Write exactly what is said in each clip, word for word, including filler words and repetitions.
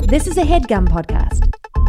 This is a HeadGum podcast.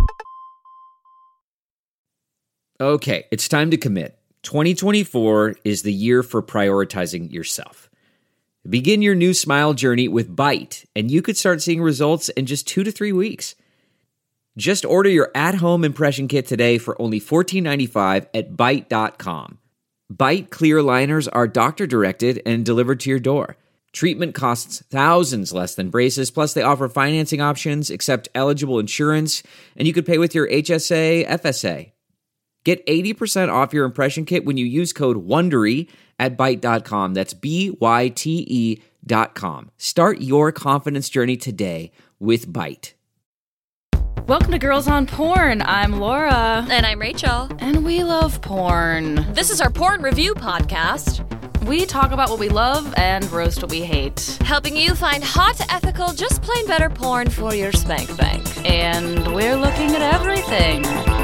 Okay, it's time to commit. twenty twenty-four is the year for prioritizing yourself. Begin your new smile journey with Byte, and you could start seeing results in just two to three weeks. Just order your at-home impression kit today for only fourteen ninety-five at byte dot com. Byte clear liners are doctor-directed and delivered to your door. Treatment costs thousands less than braces, plus they offer financing options, accept eligible insurance, and you could pay with your H S A, F S A. Get eighty percent off your impression kit when you use code WONDERY at byte dot com. That's B Y T E dot com. Start your confidence journey today with Byte. Welcome to Girls on Porn. I'm Laura. And I'm Rachel. And we love porn. This is our porn review podcast. We talk about what we love and roast what we hate. Helping you find hot, ethical, just plain better porn for your spank bank. And we're looking at everything.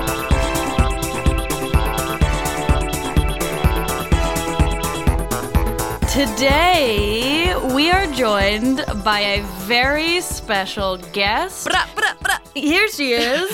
Today, we are joined by a very special guest. Bra, bra, bra. Here she is.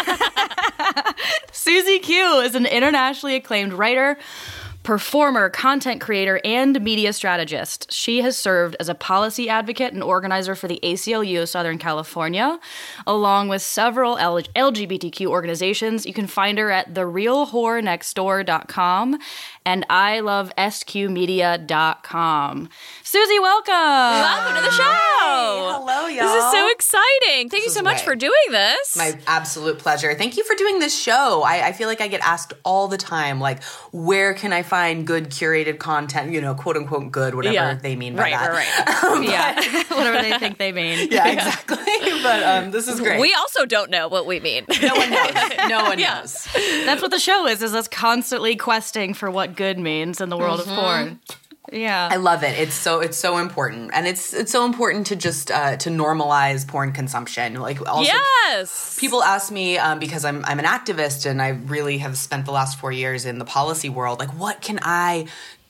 Susie Q is an internationally acclaimed writer, performer, content creator, and media strategist. She has served as a policy advocate and organizer for the A C L U of Southern California, along with several L G B T Q organizations. You can find her at the real whore next door dot com and I love S Q media dot com. Susie, welcome! Welcome to the show! Hi. Hello, y'all. This is so exciting. Thank This you is so much way. for doing this. My absolute pleasure. Thank you for doing this show. I, I feel like I get asked all the time, like, where can I find good curated content? You know, quote unquote good, whatever Yeah. they mean by right, that. Right, right, Um, Yeah, whatever they think they mean. yeah, exactly. But um, this is great. We also don't know what we mean. no one knows. No one Yeah. knows. That's what the show is, is us constantly questing for what good means in the world of porn. Yeah. I love it. It's so it's so important, and it's it's so important to just uh, to normalize porn consumption. Like also, Yes. people ask me um, because I'm I'm an activist, and I really have spent the last four years in the policy world. Like, what can I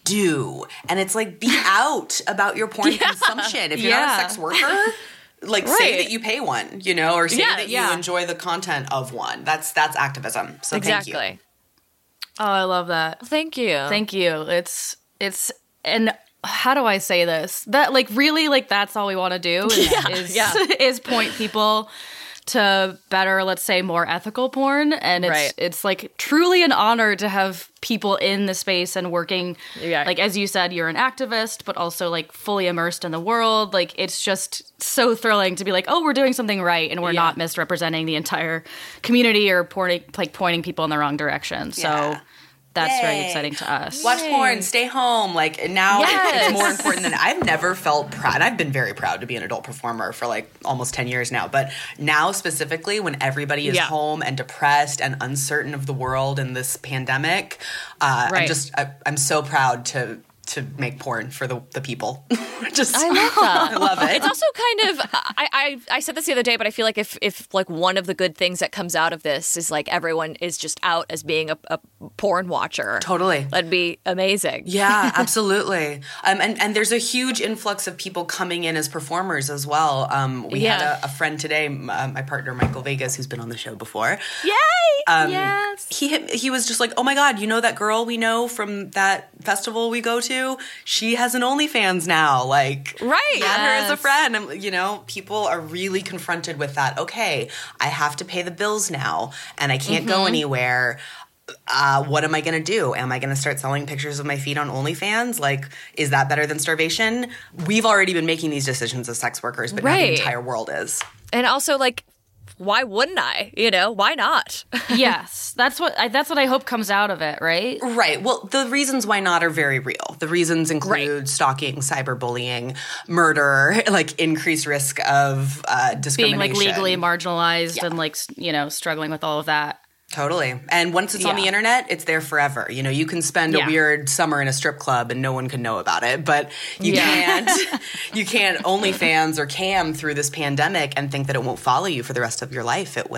do? And it's like, be out about your porn consumption. If you're Yeah. not a sex worker, like Right. say that you pay one, you know, or say Yeah, that yeah. you enjoy the content of one. That's that's activism. So Exactly. thank you. Oh, I love that. Thank you. Thank you. It's it's and how do I say this? That like really like that's all we want to do is Yeah, is, yeah. is point people to better, let's say, more ethical porn. And it's Right. it's like truly an honor to have people in the space and working Yeah. like as you said, you're an activist, but also like fully immersed in the world. Like it's just so thrilling to be like, oh, we're doing something right and we're Yeah. not misrepresenting the entire community or pointing like pointing people in the wrong direction. So Yeah. that's very Yay. exciting to us. Watch porn, stay home. Like now Yes. it's more important than I've never felt proud. I've been very proud to be an adult performer for like almost ten years now. But now specifically when everybody is Yeah. home and depressed and uncertain of the world in this pandemic, uh, I'm Right. just, I, I'm so proud to to make porn for the, the people. just I love that. I love it. It's also kind of I, I I said this the other day, but I feel like if if like one of the good things that comes out of this is like everyone is just out as being a, a porn watcher. Totally. That'd be amazing. Yeah, absolutely. Um, and, and there's a huge influx of people coming in as performers as well. Um, we Yeah. had a, a friend today, m- uh, my partner Michael Vegas, who's been on the show before. Yay! Um, Yes. He he was just like, oh my God, you know that girl we know from that festival we go to? She has an OnlyFans now. Like, Right. add her as a Yes. friend. And, you know, people are really confronted with that. Okay, I have to pay the bills now, and I can't Mm-hmm. go anywhere. Uh, what am I going to do? Am I going to start selling pictures of my feet on OnlyFans? Like, is that better than starvation? We've already been making these decisions as sex workers, but now Right. the entire world is. And also like why wouldn't I? You know, why not? Yes, that's what I, that's what I hope comes out of it, right? Right. Well, the reasons why not are very real. The reasons include Right. stalking, cyberbullying, murder, like increased risk of uh, Being discrimination. like legally marginalized Yeah. and like s- you know struggling with all of that. Totally. And once it's on the Yeah. internet, it's there forever. You know, you can spend Yeah. a weird summer in a strip club and no one can know about it, but you Yeah. can't you can't OnlyFans or cam through this pandemic and think that it won't follow you for the rest of your life. It will.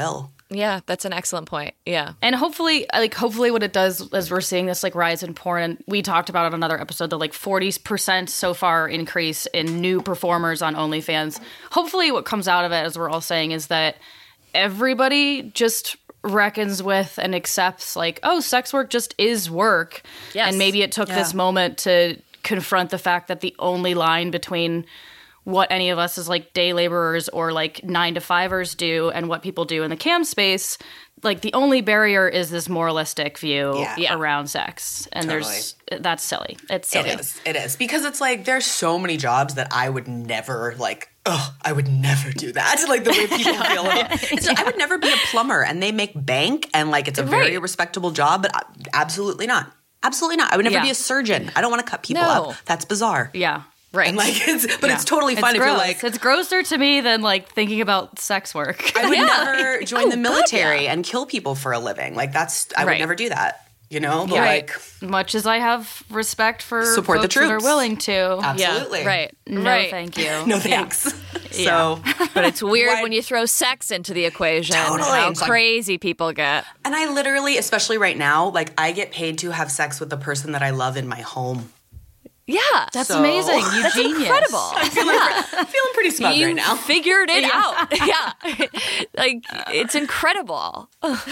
Yeah, that's an excellent point. Yeah. And hopefully, like, hopefully what it does is we're seeing this, like, rise in porn. And we talked about it on another episode, the, like, forty percent so far increase in new performers on OnlyFans. Hopefully what comes out of it, as we're all saying, is that everybody just reckons with and accepts, like, oh, sex work just is work. Yes. And maybe it took Yeah. this moment to confront the fact that the only line between what any of us as like day laborers or like nine to fivers do and what people do in the cam space, like the only barrier is this moralistic view Yeah. Yeah. around sex. And there's that's silly. It's silly. It is. It is. Because it's like there's so many jobs that I would never like, oh, I would never do that. Like the way people feel about it's, I would never be a plumber and they make bank and like it's a very Right. respectable job, but I- absolutely not. Absolutely not. I would never Yeah. be a surgeon. I don't want to cut people No. up. That's bizarre. Yeah. Right. And like it's but Yeah. it's totally fine It's if gross. you're like It's grosser to me than like thinking about sex work. I would Yeah. never join Oh, the God, military yeah. and kill people for a living. Like that's I would Right. never do that. You know? But Right. like Much as I have respect for Support the folks that are troops. willing to. absolutely. Yeah. Right. No, right. thank you. No thanks. So But it's weird Why- when you throw sex into the equation. Totally. How It's like- crazy people get. And I literally, especially right now, like I get paid to have sex with the person that I love in my home. Yeah. That's So- amazing. You That's genius. incredible. I'm feeling pretty smug You right now. figured it out. Yeah. Like, it's incredible.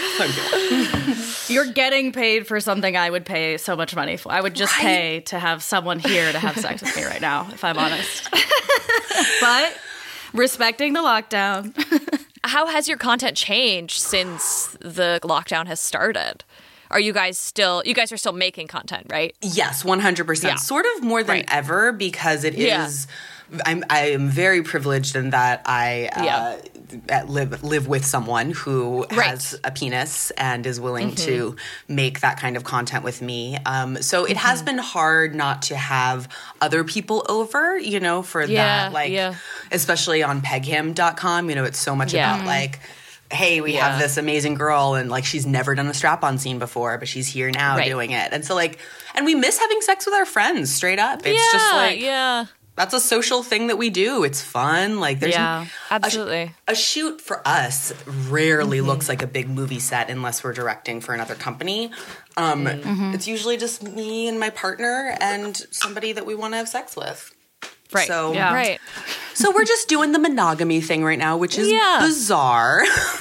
You're getting paid for something I would pay so much money for. I would just Right? pay to have someone here to have sex with me right now, if I'm honest. But respecting the lockdown. How has your content changed since the lockdown has started? Are you guys still, you guys are still making content, right? Yes, one hundred percent. Yeah. Sort of more than Right. ever because it Yeah. is. I'm I am very privileged in that I uh, Yeah. at live live with someone who Right. has a penis and is willing Mm-hmm. to make that kind of content with me. Um, so it has Mm-hmm. been hard not to have other people over, you know, for Yeah, that, like yeah. especially on peghim dot com. You know, it's so much Yeah. about like. Hey, we Yeah. have this amazing girl, and like she's never done a strap-on scene before, but she's here now Right. doing it. And so, like, and we miss having sex with our friends. Straight up, it's yeah, just like yeah. that's a social thing that we do. It's fun. Like, there's Yeah, absolutely. A, shoot for us rarely Mm-hmm. looks like a big movie set unless we're directing for another company. Um, Mm-hmm. It's usually just me and my partner and somebody that we want to have sex with. Right. So, Yeah. Right. so we're just doing the monogamy thing right now, which is Yeah. bizarre.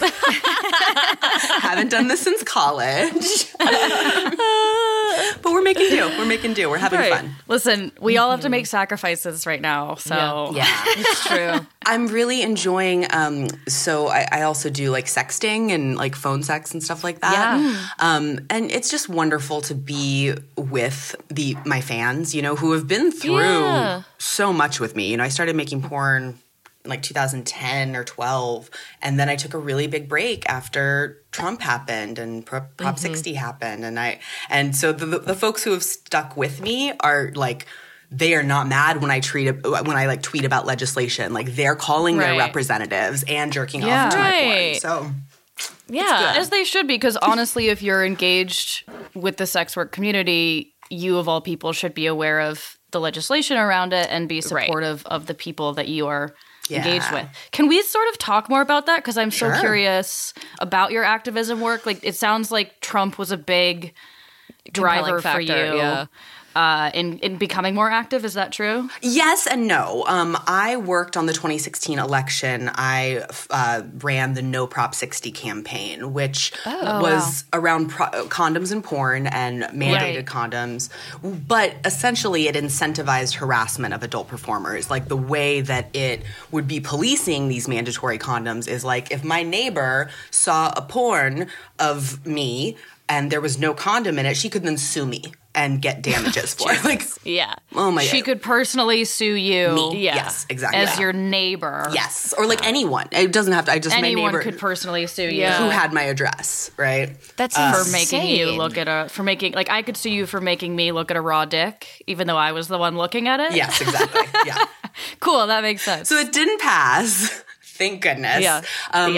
Haven't done this since college. But we're making do. We're making do. We're having Right. fun. Listen, we all have to make sacrifices right now. So Yeah. It's true. I'm really enjoying um so I, I also do like sexting and like phone sex and stuff like that. Yeah. Um and it's just wonderful to be with the my fans, you know, who have been through Yeah. so much with me. You know, I started making porn in like two thousand ten or twelve, and then I took a really big break after Trump happened and Prop, Prop sixty happened, and I and so the, the the folks who have stuck with me are like they are not mad when I treat when I like tweet about legislation. Like they're calling their Right. representatives and jerking Yeah. off to my porn. Right. So Yeah. As they should be, because honestly, if you're engaged with the sex work community, you of all people should be aware of the legislation around it and be Right. supportive of the people that you are Yeah. engaged with. Can we sort of talk more about that? Because I'm so Sure. curious about your activism work. Like, it sounds like Trump was a big driver for factor, you yeah. uh, in in becoming more active. Is that true? yes and no. Um, I worked on the twenty sixteen election. I uh, ran the No Prop sixty campaign, which was around pro- condoms and porn and mandated Right. condoms. But essentially, it incentivized harassment of adult performers. Like the way that it would be policing these mandatory condoms is like if my neighbor saw a porn of me and there was no condom in it, she could then sue me and get damages for it. Like, Yeah. oh my She could personally sue you me. Yeah. Yes, exactly. as your neighbor. yes, or like anyone. It doesn't have to. I just Anyone my neighbor could personally sue you. Yeah. who had my address, right? That's for making you insane. look at a for making like I could sue you for making me look at a raw dick, even though I was the one looking at it. Yes, exactly. Yeah. Cool, that makes sense. So it didn't pass. Thank goodness. Yeah. Um, Yeah.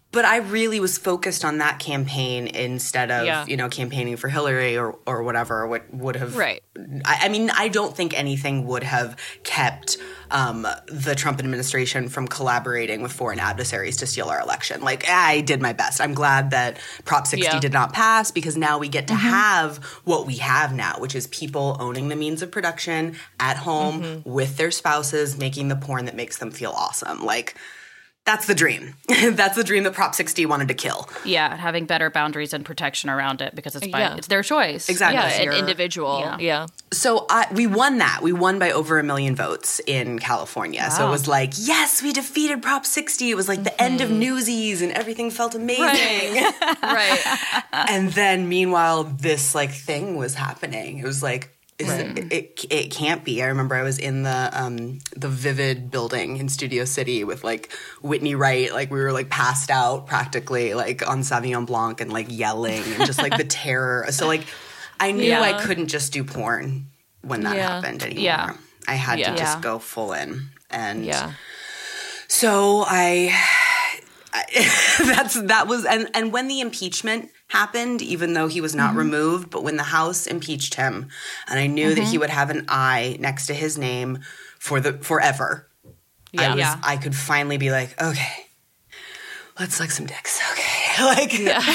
But I really was focused on that campaign instead of, Yeah. you know, campaigning for Hillary or, or whatever would, would have. Right. I, I mean, I don't think anything would have kept um, the Trump administration from collaborating with foreign adversaries to steal our election. Like, I did my best. I'm glad that Prop sixty Yeah. did not pass because now we get to have what we have now, which is people owning the means of production at home Mm-hmm. with their spouses, making the porn that makes them feel awesome. Like, that's the dream. That's the dream that Prop sixty wanted to kill. Yeah, having better boundaries and protection around it because it's by, Yeah. it's their choice. Exactly. Yeah, It's an your- individual. Yeah. Yeah. So I, we won that. We won by over a million votes in California. So it was like, yes, we defeated Prop sixty. It was like the end of Newsies and everything felt amazing. Right. And then meanwhile, this like thing was happening. It was like, is it, it, it can't be. I remember I was in the um, the Vivid building in Studio City with like Whitney Wright. Like we were like passed out practically like on Sauvignon Blanc and like yelling and just like the terror. So like I knew Yeah. I couldn't just do porn when that Yeah. happened anymore. Yeah. I had Yeah. to just Yeah. go full in. And Yeah. so I, I that's that was and and when the impeachment happened, even though he was not Mm-hmm. removed, but when the House impeached him, and I knew that Mm-hmm. he would have an I next to his name for the forever. I Yeah. was Yeah. I could finally be like, okay, let's suck some dicks. Okay, like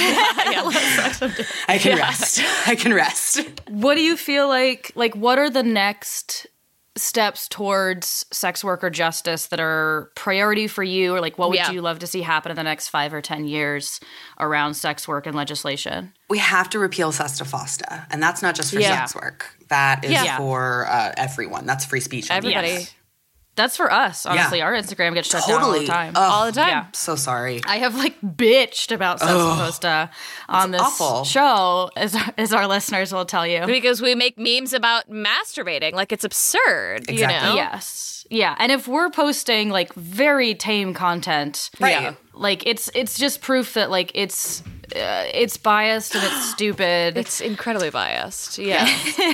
I can rest. I can rest. What do you feel like, like, what are the next steps towards sex worker justice that are priority for you? Or, like, what would Yeah. you love to see happen in the next five or ten years around sex work and legislation? We have to repeal SESTA FOSTA, and that's not just for Yeah. sex work. That is Yeah. for uh, everyone. That's free speech. in the Everybody. U S. That's for us, honestly. Yeah. Our Instagram gets shut down all Totally. the time. Ugh. All the time. Yeah. So sorry. I have like bitched about sex FOSTA on this awful. show, as, as our listeners will tell you. Because we make memes about masturbating. Like, it's absurd. Exactly. You know? Yes. Yeah. And if we're posting like very tame content, Right. yeah, like it's it's just proof that like it's uh, it's biased and it's stupid It's incredibly biased. Yeah.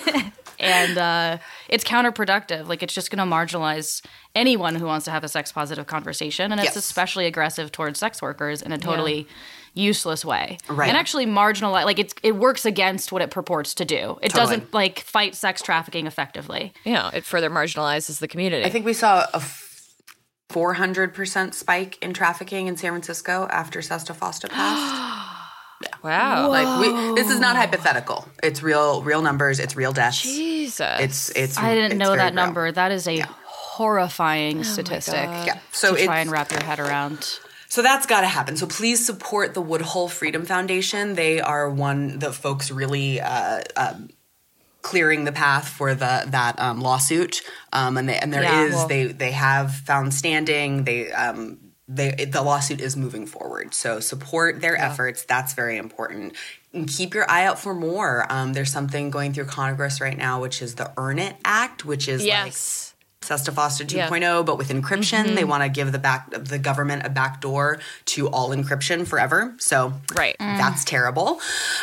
and uh, it's counterproductive. Like it's just going to marginalize anyone who wants to have a sex positive conversation, and it's Yes. especially aggressive towards sex workers in a totally useless way. Right. And actually marginalize like it's it works against what it purports to do. It Totally. doesn't like fight sex trafficking effectively. You know, it further marginalizes the community. I think we saw a four hundred percent spike in trafficking in San Francisco after SESTA FOSTA passed. wow. Like we, this is not hypothetical. It's real, real numbers. It's real deaths. Jesus. It's it's. I didn't it's know very that real. number. That is a horrifying statistic Yeah. So to try it's- and wrap your head around. So that's got to happen. So please support the Woodhull Freedom Foundation. They are one the folks really uh, um, clearing the path for the that um, lawsuit. Um, and they, and there Yeah, is well- they they have found standing. They um, they the lawsuit is moving forward. So support their efforts. That's very important. And keep your eye out for more. Um, there's something going through Congress right now, which is the Earn It Act, which is like yes. SESTA FOSTA Yeah. 2.0, but with encryption. They want to give the back the government a back door to all encryption forever. So Right. that's terrible.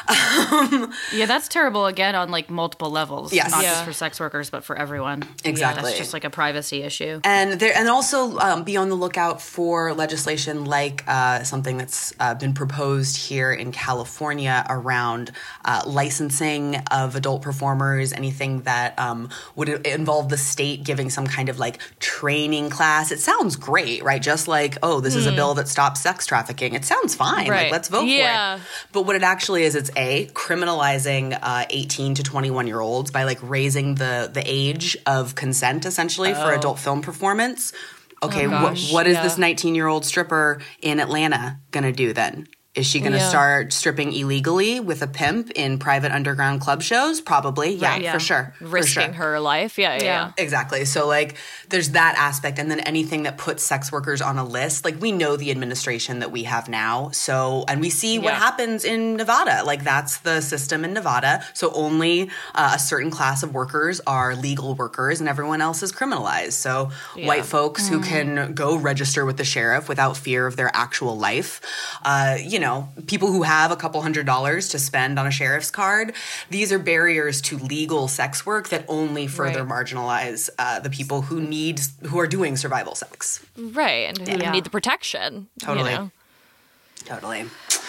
Yeah, that's terrible again on like multiple levels. Yes. Not Yeah. just for sex workers, but for everyone. Exactly. That's just like a privacy issue. And there, and also um, be on the lookout for legislation like uh, something that's uh, been proposed here in California around uh, licensing of adult performers. Anything that um, would involve the state giving some kind of like training class. It sounds great, right? Just like, oh, this is a bill that stops sex trafficking. It sounds fine. Right. Like, let's vote Yeah. for it. But what it actually is, it's a criminalizing uh, eighteen to twenty-one year olds by like raising the the age of consent essentially for adult film performance. Okay, what, gosh, what is yeah. this nineteen year old stripper in Atlanta gonna do then? Is she going to Yeah. start stripping illegally with a pimp in private underground club shows? Probably. Yeah, Right, yeah. for sure. For Risking sure. her life. Yeah, yeah. yeah. Exactly. So, like, there's that aspect. And then anything that puts sex workers on a list, like, we know the administration that we have now. So, and we see what Yeah. happens in Nevada. Like, that's the system in Nevada. So, only uh, a certain class of workers are legal workers and everyone else is criminalized. So, white folks who can go register with the sheriff without fear of their actual life, uh, you know, people who have a couple hundred dollars to spend on a sheriff's card, these are barriers to legal sex work that only further Right. marginalize uh, the people who need, who are doing survival sex. Right. And who Yeah. need the protection. Totally. You know? Totally.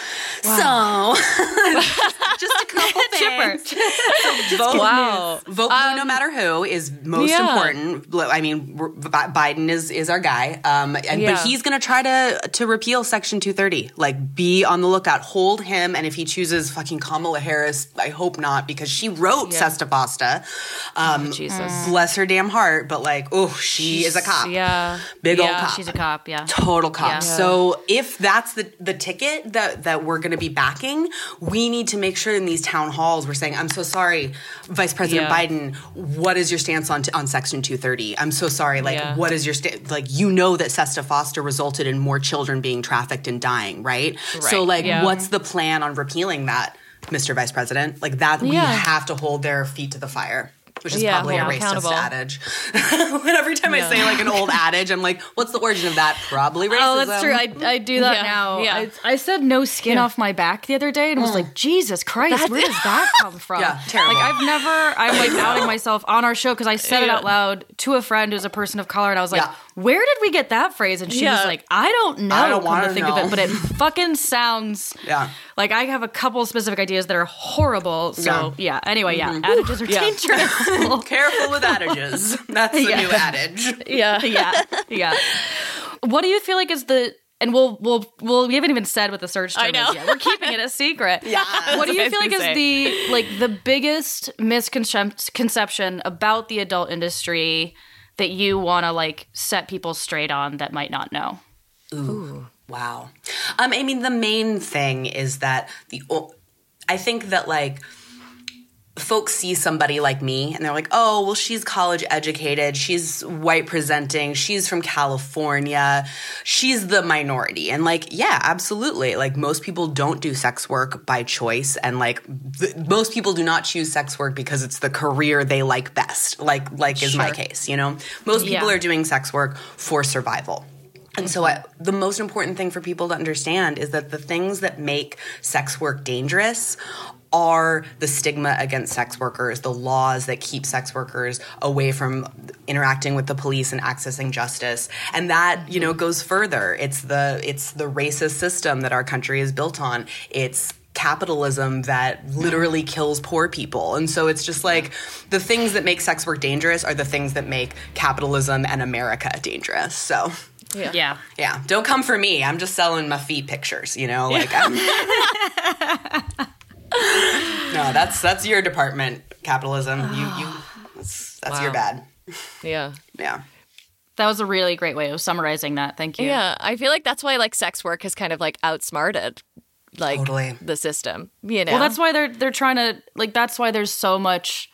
Wow. So, just a couple things. So vote, Wow. vote blue no matter who is most yeah. important. I mean, we're- Biden is is our guy, um, and Yeah. but he's going to try to to repeal Section two thirty. Like, be on the lookout, hold him, and if he chooses fucking Kamala Harris, I hope not, because she wrote Yeah. Sesta Fosta. Um, Oh, Jesus. Bless her damn heart, but like, oh, she is a cop. Yeah. Big old Yeah. cop. She's a cop, yeah. Total cop. Yeah. So if that's the, the ticket that, that we're going to be backing, we need to make sure in these town halls we're saying, I'm so sorry, Vice President Yeah. Biden, what is your stance on on Section two thirty? I'm so sorry. Like, Yeah. what is your sta- like? You know that Sesta Foster resulted in more children being trafficked and dying, right? So Right. like, Yeah. what's the plan on repealing that, Mister Vice President? Like that, we Yeah. have to hold their feet to the fire. Which is Yeah, probably a hold racist accountable. adage. Every time I say like an old adage, I'm like, what's the origin of that? Probably racism. Oh, that's true. I, I do that Yeah, now. yeah. I, I said no skin Yeah. off my back the other day and was like, Jesus Christ, where does that come from? Yeah, terrible. Like, I've never, I'm like outing myself on our show because I said it Yeah. out loud to a friend who's a person of color, and I was like, Yeah. where did we get that phrase? And she Yeah. was like, I don't know. I don't come wanna to think know. of it, but it fucking sounds Yeah. like I have a couple specific ideas that are horrible. So yeah. Anyway, yeah, adages are Yeah. dangerous. Careful with adages. That's the Yeah. new adage. Yeah. yeah, yeah. What do you feel like is the and we'll we'll we'll we haven't even said what the search term I know. is yet. We're keeping it a secret. Yeah. What do you That's feel what like I was is the like the biggest misconception about the adult industry that you want to like set people straight on that might not know? Ooh. Wow. Um, I mean, the main thing is that the o- I think that like folks see somebody like me and they're like, oh, well, she's college educated, she's white presenting, she's from California, she's the minority. And like, yeah, absolutely. Like, most people don't do sex work by choice, and like th- most people do not choose sex work because it's the career they like best. Like, like is my Sure. case, you know? Most people Yeah. are doing sex work for survival. And so I, the most important thing for people to understand is that the things that make sex work dangerous are the stigma against sex workers, the laws that keep sex workers away from interacting with the police and accessing justice. And that, you know, goes further. It's the it's the racist system that our country is built on. It's capitalism that literally kills poor people. And so it's just like the things that make sex work dangerous are the things that make capitalism and America dangerous. So Yeah. Yeah. yeah, don't come for me. I'm just selling my feet pictures, you know? Like I'm No, that's that's your department, capitalism. You you that's, that's your Wow. bad. Yeah. Yeah. That was a really great way of summarizing that. Thank you. Yeah. I feel like that's why like sex work has kind of like outsmarted like Totally. the system. You know? Well, that's why they're they're trying to like. That's why there's so much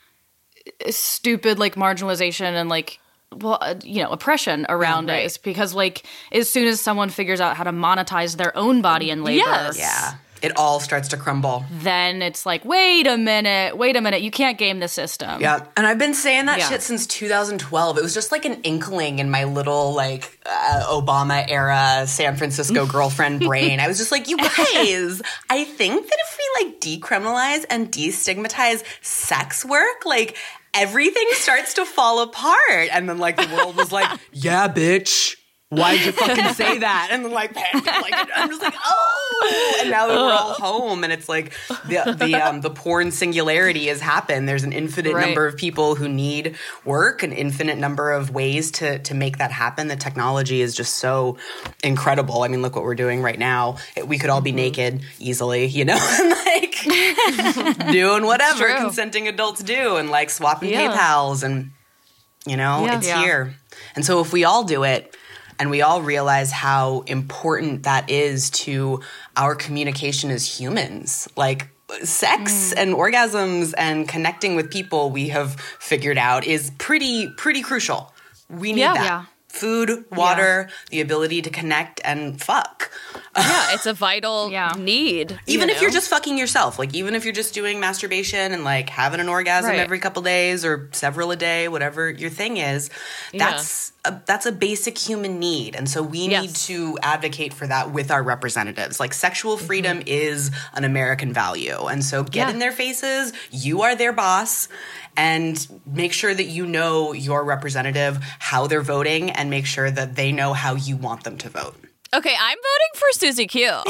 stupid like marginalization and like well, uh, you know, oppression around Yeah, right. it. It's because like as soon as someone figures out how to monetize their own body and labor, Yes. Yeah. It all starts to crumble. then it's like, wait a minute, wait a minute, you can't game the system. Yeah. And I've been saying that Yeah. shit since two thousand twelve. It was just like an inkling in my little like uh, Obama era San Francisco girlfriend brain. I was just like, you guys, I think that if we like decriminalize and destigmatize sex work, like everything starts to fall apart. And then like the world was like, yeah, bitch. Why'd you fucking say that? And then like, like I'm just like, oh, and now that we're all home, and it's like the the um, the porn singularity has happened. There's an infinite Right. number of people who need work, an infinite number of ways to to make that happen. The technology is just so incredible. I mean, look what we're doing right now. We could all be naked easily, you know, and like doing whatever true. consenting adults do, and like swapping Yeah. PayPals, and you know, Yeah. it's Yeah. here. And so if we all do it, and we all realize how important that is to our communication as humans, like sex and orgasms and connecting with people, we have figured out is pretty, pretty crucial. We need Yeah. that. Yeah. Food, water, the ability to connect and fuck. yeah, it's a vital Yeah. need. Even you if you're know? just fucking yourself, like even if you're just doing masturbation and like having an orgasm Right. every couple days or several a day, whatever your thing is, Yeah. that's a, that's a basic human need. And so we Yes. need to advocate for that with our representatives. Like sexual freedom Mm-hmm. is an American value. And so get Yeah. in their faces, you are their boss, and make sure that you know your representative, how they're voting, and make sure that they know how you want them to vote. Okay, I'm voting for Susie Q. Well,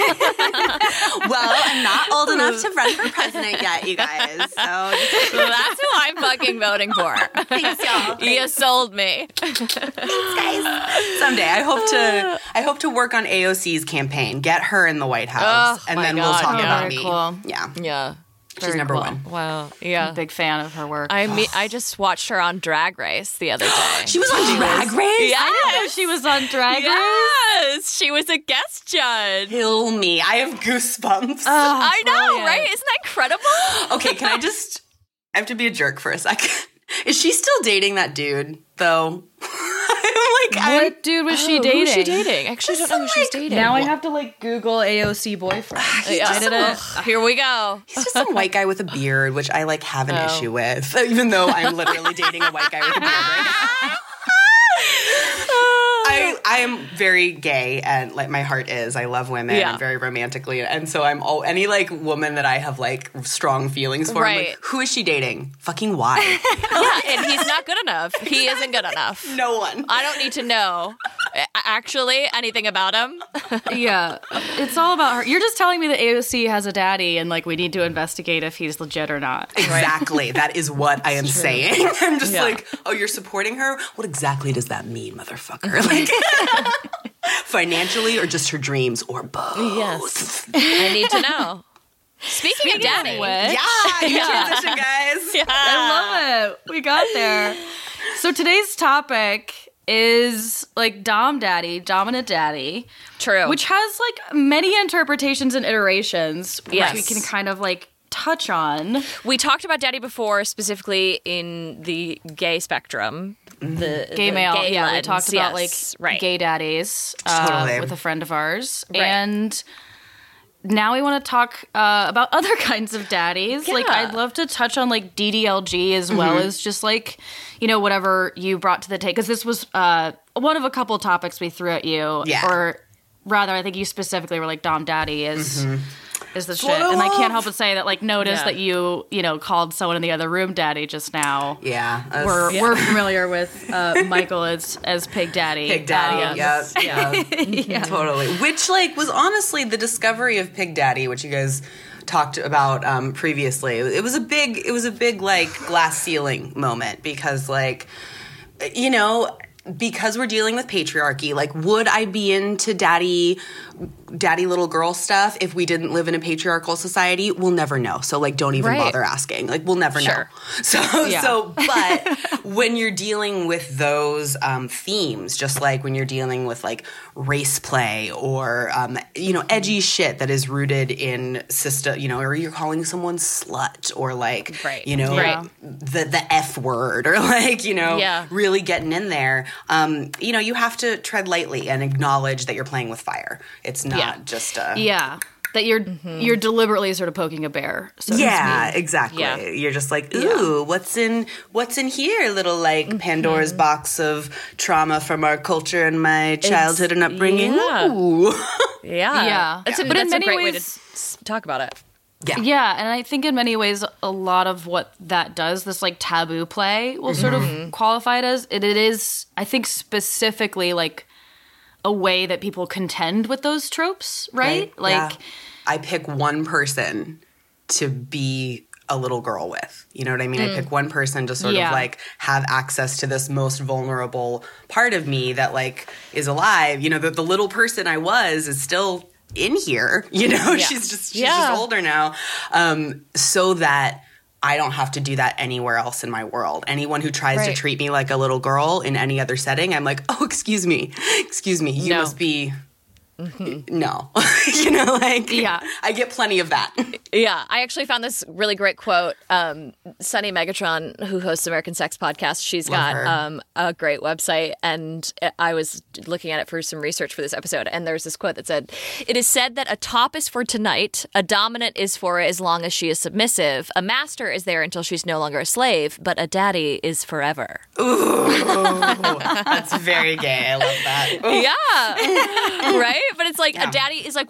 I'm not old enough to run for president yet, you guys. So that's who I'm fucking voting for. Thanks, y'all. You Thanks. sold me. Thanks, guys. Someday, I hope to. I hope to work on A O C's campaign. Get her in the White House, Oh, and my then God, we'll talk yeah. about Very me. cool. Yeah, Yeah. she's Very number cool. one. Wow. I'm Yeah. a big fan of her work. I mean, I just watched her on Drag Race the other day. She was on Drag Race. Yes. I didn't know she was on Drag Race. Yes, she was a guest judge. Kill me. I have goosebumps. I know, brilliant. right? Isn't that incredible? Okay, can I just? I have to be a jerk for a second. Is she still dating that dude though? I'm like, I'm, What dude was she Oh, dating? Who's she dating? Actually, I don't know who she's dating. Now I have to like Google A O C boyfriend. Yeah, I did it. Here we go. He's just some white guy with a beard, which I like have an Oh. issue with, even though I'm literally dating a white guy with a beard right now. I I am very gay and like my heart is. I love women Yeah. and very romantically, and so I'm all any like woman that I have like strong feelings for. I'm Right. like, who is she dating? Fucking why? Yeah, and he's not good enough. He isn't good enough. No one. I don't need to know a- actually anything about him. Yeah, it's all about her. You're just telling me that A O C has a daddy, and like we need to investigate if he's legit or not. Exactly. That is what I am saying. I'm just Yeah. like, oh, you're supporting her? What exactly does that mean, motherfucker? Like, financially or just her dreams or both? Yes. I need to know. Speaking, of daddy. which- Yeah, you transition, guys. Yeah. I love it. We got there. So today's topic is like Dom Daddy, Dominant Daddy, True. which has like many interpretations and iterations, Yes. which we can kind of like touch on. We talked about daddy before, specifically in the gay spectrum. The Gay the male, gay yeah. We lens, talked about yes, like right. gay daddies uh, Totally. with a friend of ours, Right. and now we want to talk uh, about other kinds of daddies. Like, Yeah. I'd love to touch on like D D L G as well as just like, you know, whatever you brought to the table. Because this was uh, one of a couple topics we threw at you. Yeah. Or rather, I think you specifically were like, Dom Daddy is. Is the shit, what I and I can't love. help but say that, like, notice Yeah. that you, you know, called someone in the other room daddy just now. Yeah. us- We're we're familiar with uh, Michael as as Pig Daddy. Pig Daddy. Um, Yep. Yeah. Totally. Which, like, was honestly the discovery of Pig Daddy, which you guys talked about um, previously. It was a big, it was a big, like, glass ceiling moment because, like, you know, because we're dealing with patriarchy, like, would I be into daddy, daddy little girl stuff if we didn't live in a patriarchal society? We'll never know. So, like, don't even Right. bother asking. Like, we'll never Sure. know. So, Yeah. so, but when you're dealing with those um, themes, just like when you're dealing with like race play or um, you know edgy shit that is rooted in system, you know, or you're calling someone slut or like Right. you know Right. the the F word or like you know Yeah. really getting in there. Um, you know, you have to tread lightly and acknowledge that you're playing with fire. It's not Yeah. just a Yeah, that you're you're deliberately sort of poking a bear. So to yeah, speak. exactly. Yeah. You're just like, ooh, what's in what's in here, little like Pandora's box of trauma from our culture and my childhood and upbringing. yeah. Ooh. Yeah. Yeah. That's a, But in that's many a great way to ways- s- talk about it. Yeah. Yeah, and I think in many ways, a lot of what that does, this like taboo play, will sort of qualify it as. It, it is, I think, specifically like a way that people contend with those tropes, right? Like, Yeah. I pick one person to be a little girl with. You know what I mean? I pick one person to sort Yeah. of like have access to this most vulnerable part of me that like is alive. You know, the, the little person I was is still in here. You know, Yeah. she's just she's Yeah. just older now. Um, so that I don't have to do that anywhere else in my world. Anyone who tries Right. to treat me like a little girl in any other setting, I'm like, oh, excuse me, excuse me, you No. must be. No, you know, like Yeah. I get plenty of that. Yeah, I actually found this really great quote. Um, Sunny Megatron, who hosts American Sex Podcast, she's Love got her. um, a great website, and I was looking at it for some research for this episode, and there's this quote that said, "It is said that a top is for tonight, a dominant is for as long as she is submissive, a master is there until she's no longer a slave, but a daddy is forever." That's very gay. I love that. Yeah. Right? But it's like Yeah. a daddy is like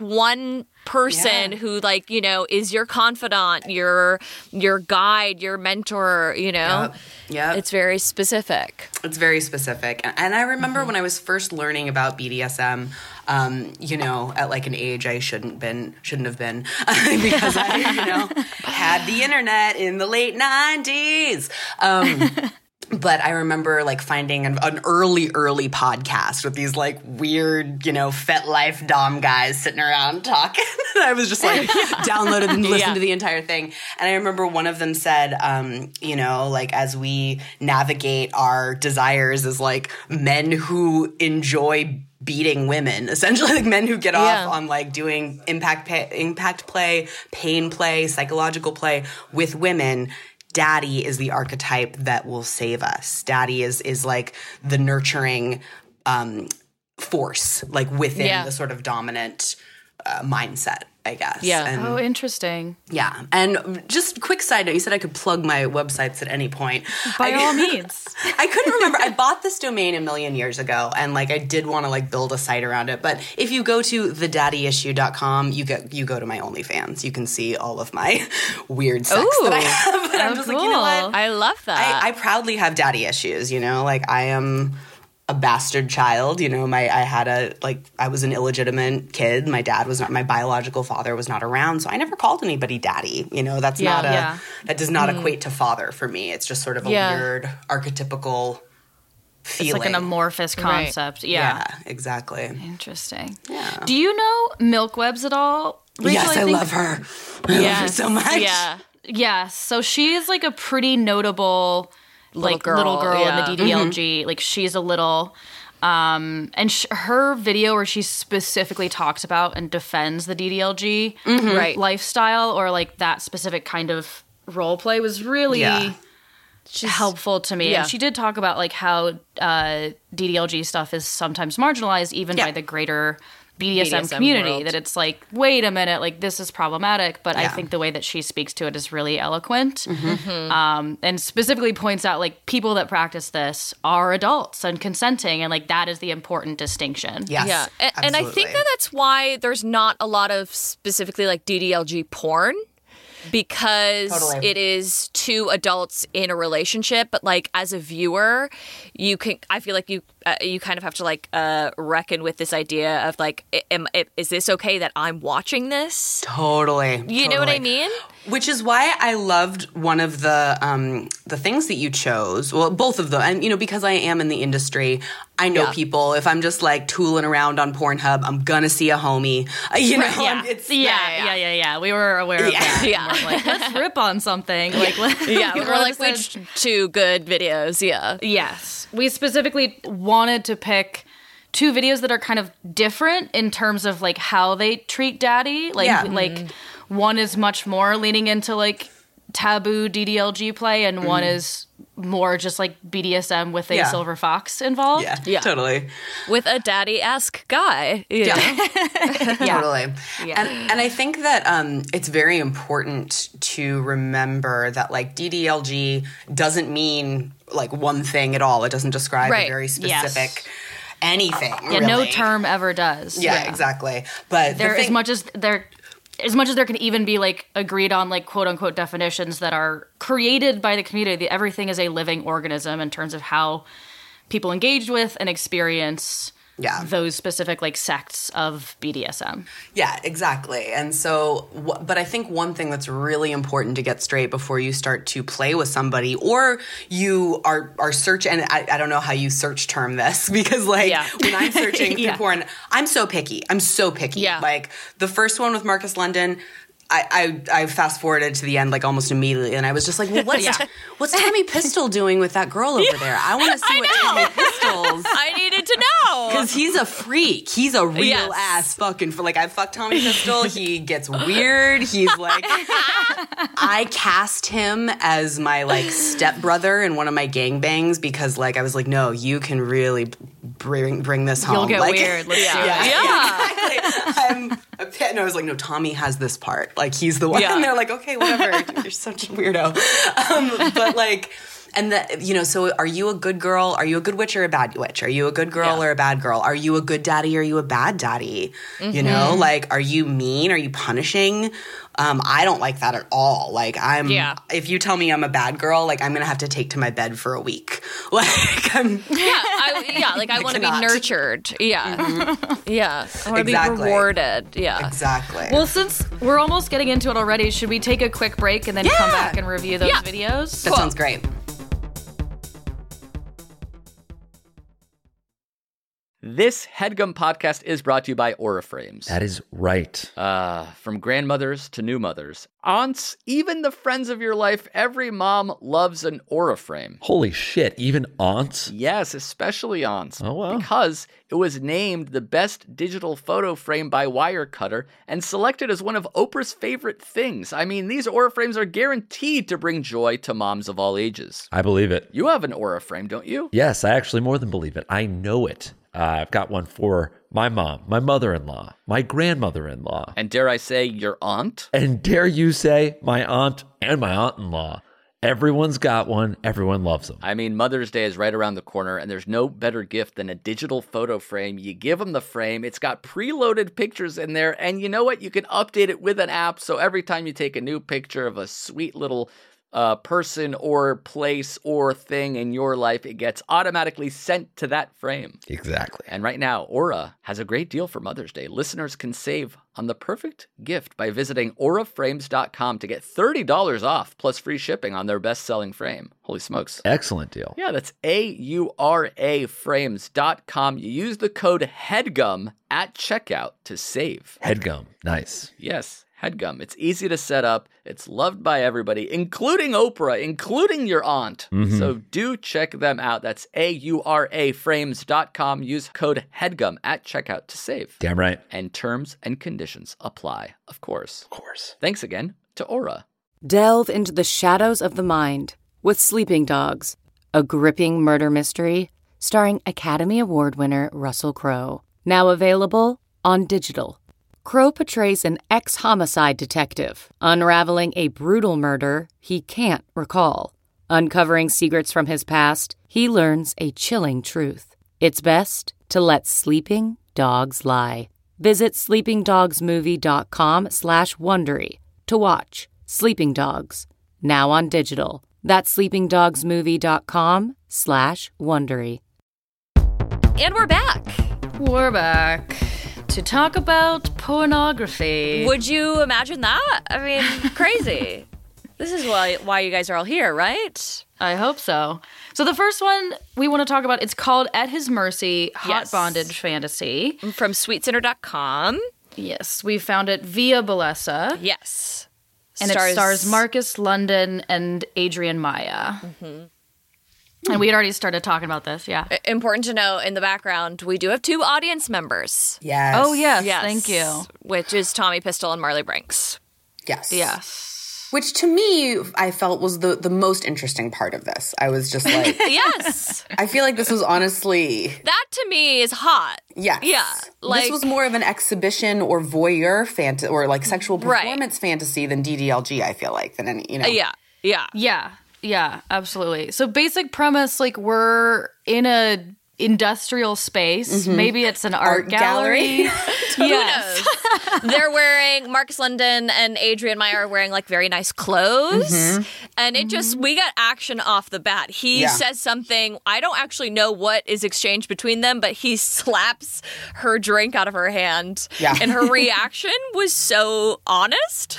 one person Yeah. who like, you know, is your confidant, your your guide, your mentor, you know. Yep. Yep. It's very specific. It's very specific. And, and I remember Mm-hmm. when I was first learning about B D S M, um, you know, at like an age I shouldn't been shouldn't have been because I, you know, had the internet in the late nineties. Um But I remember like finding an, an early, early podcast with these like weird, you know, FetLife Dom guys sitting around talking. And I was just like downloaded and listened Yeah. to the entire thing. And I remember one of them said, um, you know, like as we navigate our desires as like men who enjoy beating women, essentially like men who get Yeah. off on like doing impact pay, impact play, pain play, psychological play with women. Daddy is the archetype that will save us. Daddy is is like the nurturing um, force, like within Yeah. the sort of dominant uh, mindset, I guess. Yeah. And, Oh, interesting. yeah. And just quick side note, you said I could plug my websites at any point. By I, all means. I couldn't remember. I bought this domain a million years ago, and like I did want to like build a site around it. But if you go to the daddy issue dot com, you get you go to my OnlyFans. You can see all of my weird sex Ooh. that I have. And I'm Oh, just like, you know cool. what? I love that. I, I proudly have daddy issues, you know, like I am a bastard child, you know, my I had a like I was an illegitimate kid. My dad was not my biological father was not around, so I never called anybody daddy. You know, that's Yeah. not a Yeah. that does not equate to father for me. It's just sort of a Yeah. weird archetypical feeling. It's like an amorphous concept. Yeah. Yeah, exactly. Interesting. Yeah. Do you know Milk Webs at all? Rachel, yes, I, think- love her. I love her Yes. so much. Yeah. Yeah, so she is like a pretty notable like girl, little girl yeah. in the D D L G. Like she's a little um and sh- her video where she specifically talks about and defends the D D L G Right. lifestyle or like that specific kind of role play was really Yeah. helpful to me. Yeah. And she did talk about like how uh D D L G stuff is sometimes marginalized even Yeah. by the greater B D S M, B D S M community, world. that it's like, wait a minute, like this is problematic. But I Yeah. think the way that she speaks to it is really eloquent, Mm-hmm. um, and specifically points out like people that practice this are adults and consenting, and like that is the important distinction. Yes, Yeah, and, and I think absolutely. that that's why there's not a lot of specifically like D D L G porn because Totally. it is two adults in a relationship. But like as a viewer, you can I feel like you uh, you kind of have to like uh, reckon with this idea of like, am, is this okay that I'm watching this? Totally. You know what I totally. mean? Which is why I loved one of the um, the things that you chose. Well, both of them, and you know, because I am in the industry, I know Yeah. people. If I'm just like tooling around on Pornhub, I'm gonna see a homie. Uh, you know, Yeah. it's yeah, yeah, yeah, yeah. We were aware of Yeah. that. Yeah. And we're like, let's rip on something. Like, let- Yeah, we're like let's- which two good videos? Yeah. Yes. We specifically wanted to pick two videos that are kind of different in terms of like how they treat daddy. Like Yeah. like one is much more leaning into like taboo D D L G play and one is more just like B D S M with a Yeah. silver fox involved. yeah, Yeah. totally. With a daddy-esque guy. you know? Yeah. Totally. Yeah. And, and I think that um, it's very important to remember that like D D L G doesn't mean like one thing at all. It doesn't describe Right. a very Yes. specific anything. Yeah, no really. term ever does. Yeah, exactly. But There the thing, as much as there as much as there can even be like agreed on like quote unquote definitions that are created by the community, everything is a living organism in terms of how people engage with and experience Yeah. those specific like sects of B D S M. Yeah, exactly. And so, wh- but I think one thing that's really important to get straight before you start to play with somebody, or you are are search, and I, I don't know how you search term this because like Yeah. when I'm searching Yeah. for porn, I'm so picky. I'm so picky. Yeah. Like the first one with Marcus London. I, I, I fast forwarded to the end like almost immediately, and I was just like, well, what's what's Tommy Pistol doing with that girl over there? I want to see I what know. Tommy Pistol's. I needed to know. Because he's a freak. He's a real Yes. ass fucking for like I fucked Tommy Pistol. He gets weird. He's like I cast him as my like stepbrother in one of my gangbangs because like I was like, no, you can really bring bring this home. You'll get like, weird. Let's do it. Yeah, Yeah. exactly. I'm a pit, and I was like, no, Tommy has this part. Like he's the one. Yeah. And they're like, okay, whatever. You're such a weirdo. Um, but like. And the, you know, so are you a good girl? Are you a good witch or a bad witch? Are you a good girl Yeah. or a bad girl? Are you a good daddy or are you a bad daddy? Mm-hmm. You know, like, are you mean? Are you punishing? Um, I don't like that at all. Like, I'm, Yeah. if you tell me I'm a bad girl, like, I'm going to have to take to my bed for a week. Like, I'm, Yeah, I, yeah, like I, want to be cannot. nurtured. Yeah. Mm-hmm. Yeah. I want to Exactly. be rewarded. Yeah. exactly. Well, since we're almost getting into it already, should we take a quick break and then come Yeah. back and review those Yeah. videos? that sounds great. This HeadGum podcast is brought to you by Aura Frames. That is right. Uh, from grandmothers to new mothers, aunts, even the friends of your life, every mom loves an Aura frame. Holy shit, even aunts? Yes, especially aunts. Oh, wow. Because it was named the best digital photo frame by Wirecutter and selected as one of Oprah's favorite things. I mean, these Aura frames are guaranteed to bring joy to moms of all ages. I believe it. You have an Aura frame, don't you? Yes, I actually more than believe it. I know it. Uh, I've got one for my mom, my mother-in-law, my grandmother-in-law, And dare I say, your aunt? and dare you say my aunt and my aunt-in-law. Everyone's got one. Everyone loves them. I mean, Mother's Day is right around the corner, and there's no better gift than a digital photo frame. You give them the frame, it's got preloaded pictures in there, and you know what? You can update it with an app, so every time you take a new picture of a sweet little uh, person or place or thing in your life, it gets automatically sent to that frame. Exactly. And right now, Aura has a great deal for Mother's Day. Listeners can save on the perfect gift by visiting aura frames dot com to get thirty dollars off plus free shipping on their best-selling frame. Holy smokes. Excellent deal. Yeah, that's A U R A frames dot com. You use the code HEADGUM at checkout to save. Headgum. Nice. Yes, HEADGUM. It's easy to set up. It's loved by everybody, including Oprah, including your aunt. Mm-hmm. So do check them out. That's A U R A frames dot com. Use code HEADGUM at checkout to save. Damn right. And terms and conditions apply, of course. Of course. Thanks again to Aura. Delve into the shadows of the mind with Sleeping Dogs, a gripping murder mystery starring Academy Award winner Russell Crowe. Now available on digital. Crowe portrays an ex-homicide detective unraveling a brutal murder he can't recall. Uncovering secrets from his past, he learns a chilling truth. It's best to let sleeping dogs lie. Visit sleepingdogsmovie.com slash Wondery to watch Sleeping Dogs, now on digital. That's sleepingdogsmovie.com slash Wondery. And we're back. We're back to talk about pornography. Would you imagine that? I mean, crazy. This is why why you guys are all here, right? I hope so. So the first one we want to talk about, it's called At His Mercy, Hot Yes. Bondage Fantasy. From sweet center dot com. Yes, we found it via Bellesa. Yes. And it stars Marcus London and Adrian Maya. Mm-hmm. And we had already started talking about this, yeah. Important to know in the background, we do have two audience members. Yes. Oh, yes, Yes. thank you. Which is Tommy Pistol and Marley Brinks. Yes. Yes. Which to me, I felt was the, the most interesting part of this. I was just like, Yes. I feel like this was honestly, That to me is hot. yes. Yeah, like- this was more of an exhibition or voyeur fantasy or like sexual Right. performance fantasy than D D L G, I feel like, than any, you know. Yeah. Yeah. Yeah, yeah, absolutely. So basic premise, like we're in a industrial space. Maybe it's an art, Art gallery. gallery. Who Yes. knows? They're wearing, Marcus London and Adrian Meyer are wearing like very nice clothes. And it just, we got action off the bat. He Yeah. says something, I don't actually know what is exchanged between them, but he slaps her drink out of her hand. Yeah. And her reaction was so honest.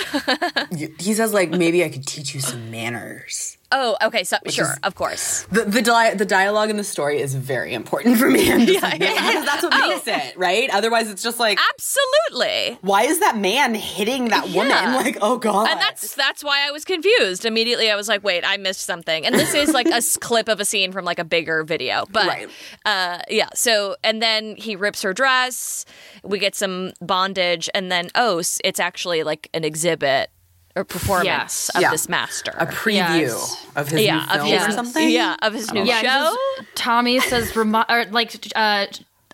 He says like, maybe I could teach you some manners. Oh, okay. So, sure, is- of course. The the, di- the dialogue in the story is very important for me. I'm just like, because that's what makes it, right? Otherwise, it's just like, Absolutely. why is that man hitting that woman? Yeah. Like, oh god. And that's that's why I was confused. Immediately, I was like, "Wait, I missed something." And this is like a s- clip of a scene from like a bigger video, but Right. uh, yeah. So, and then he rips her dress. We get some bondage, and then oh, s- it's actually like an exhibit or performance Yes. of Yeah. this master. a preview Yes. of his yeah, new of film his or something. yeah of his new Yeah, he show. says- Tommy says, remi- or like, uh,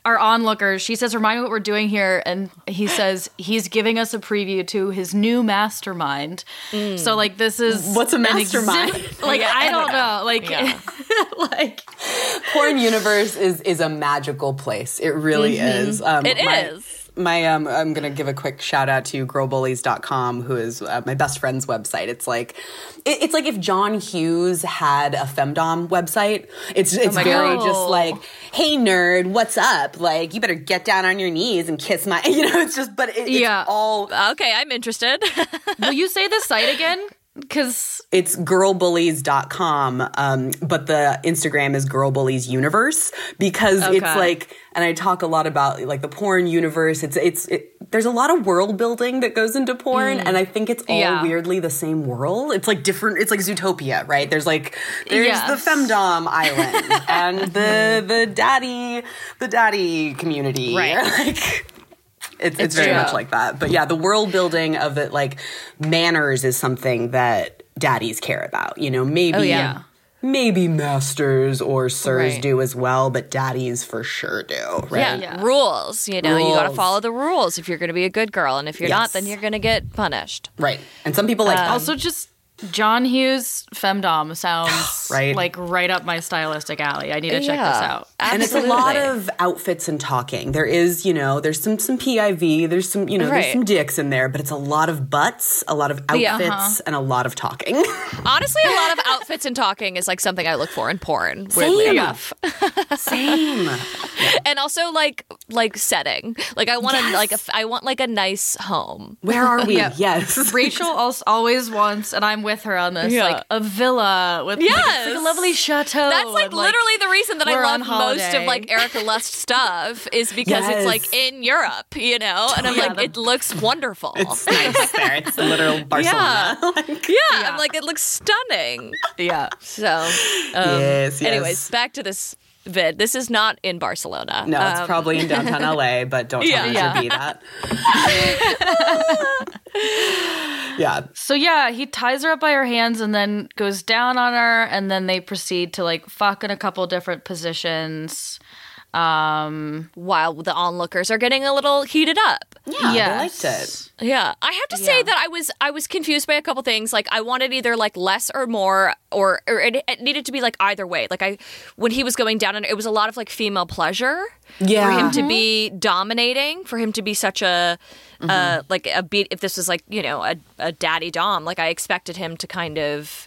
our onlookers. She says, remind me what we're doing here. And he says he's giving us a preview to his new mastermind. Mm. So, like, this is... What's a mastermind? Exhibit, like, I don't know. Like, yeah. like... Porn Universe is, is a magical place. It really mm-hmm. is. Um, it my, is. My, um, I'm going to give a quick shout out to girl bullies dot com, who is uh, my best friend's website. It's like, it, it's like if John Hughes had a femdom website. It's, it's oh very God. just like, hey nerd, what's up? Like, you better get down on your knees and kiss my, you know, it's just, but it, it's yeah. all. Okay, I'm interested. Will you say the site again? Because it's girl bullies dot com, um, but the Instagram is Girl Bullies Universe, because okay. it's like, and I talk a lot about like the porn universe. It's it's it, there's a lot of world building that goes into porn, mm. and I think it's all yeah. weirdly the same world. It's like different. It's like Zootopia, right? There's like there's yes. the femdom island and the the daddy the daddy community, right? Like, It's, it's, It's very true. much like that. But yeah, the world building of it, like manners is something that daddies care about. You know, maybe, Oh, yeah. maybe masters or sirs Right. do as well, but daddies for sure do, right? Yeah. Yeah. Rules. You know, you got to Rules. follow the rules if you're going to be a good girl. And if you're not, Yes. then you're going to get punished. Right. And some people like that. also just John Hughes femdom sounds Right. like right up my stylistic alley. I need to check Yeah. this out. And it's a lot Absolutely. of outfits and talking. There is, you know, there's some some P I V, there's some, you know, Right. there's some dicks in there, but it's a lot of butts, a lot of outfits, Yeah, uh-huh. and a lot of talking. Honestly, a lot of outfits and talking is like something I look for in porn. Weirdly Same. enough. Same. And also like like setting. Like I want to Yes. like a, I want like a nice home. Where are we? Yeah. Yes. Rachel also always wants, and I'm with her on this, Yeah. like a villa with like, Yes. like a lovely chateau. That's like and, literally the reason that I we're love on most of holiday. like Erica Lust stuff is because Yes. it's like in Europe, you know? And I'm Yeah, like, the- it looks wonderful. It's nice there. It's the literal Barcelona. Like, yeah, Yeah. I'm like, it looks stunning. Yeah. So, um, Yes, yes. anyways, back to this vid. This is not in Barcelona. No, it's Um, probably in downtown L A, but don't tell Yeah. me it Yeah. should be that. Yeah. So yeah, he ties her up by her hands and then goes down on her, and then they proceed to like fuck in a couple different positions. Um, while the onlookers are getting a little heated up. Yeah, yes. they liked it. Yeah, I have to say Yeah. that I was I was confused by a couple things. Like I wanted either like less or more, or or it, it needed to be like either way. Like I when he was going down, and it was a lot of like female pleasure Yeah. for him to be dominating, for him to be such a uh, like a beat. If this was like you know a a daddy dom, like I expected him to kind of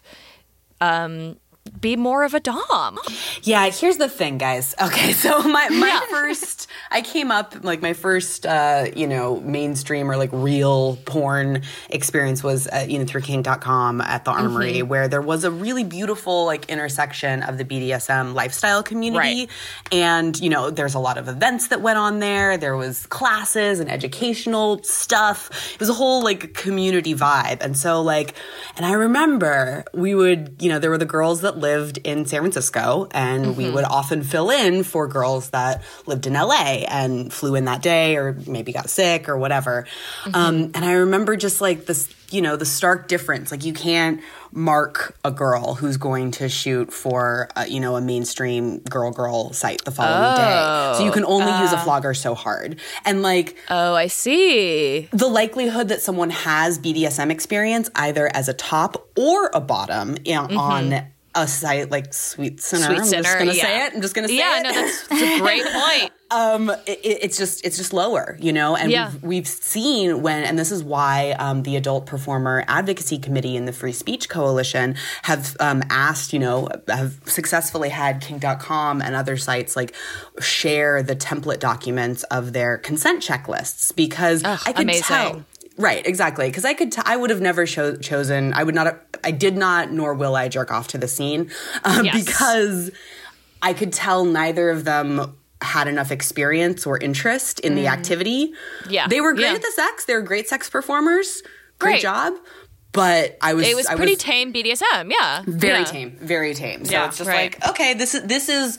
um be more of a dom. Yeah, here's the thing, guys. Okay, so my, my Yeah. first, I came up, like my first, uh, you know, mainstream or like real porn experience was, uh, you know, through King dot com at the Armory, Mm-hmm. where there was a really beautiful like intersection of the B D S M lifestyle community. Right. And, you know, there's a lot of events that went on there. There was classes and educational stuff. It was a whole like community vibe. And so like, and I remember we would, you know, there were the girls that lived in San Francisco, and we would often fill in for girls that lived in L A and flew in that day or maybe got sick or whatever. Um, and I remember just like this, you know, the stark difference. Like you can't mark a girl who's going to shoot for, uh, you know, a mainstream girl girl site the following day. So you can only use a flogger so hard. And like Oh, I see. the likelihood that someone has B D S M experience either as a top or a bottom you know, on a site like Sweet Sinner. Sweet I'm Sinner, just gonna yeah. say it. I'm just gonna say Yeah, it. no, that's, that's a great point. um, it, it's just it's just lower, you know. And Yeah. we've, we've seen when, and this is why um, the Adult Performer Advocacy Committee and the Free Speech Coalition have um, asked, you know, have successfully had King dot com and other sites like share the template documents of their consent checklists, because Ugh, I could amazing. tell. Right, exactly. Because I could, t- I would have never cho- chosen. I would not. Have, I did not, nor will I jerk off to the scene, um, Yes. because I could tell neither of them had enough experience or interest in the activity. Yeah. They were great Yeah. at the sex. They were great sex performers. Great, Great. job. But I was. It was I pretty tame B D S M, yeah. Very Yeah. tame, very tame. So Yeah, it's just right. like, okay, this is this is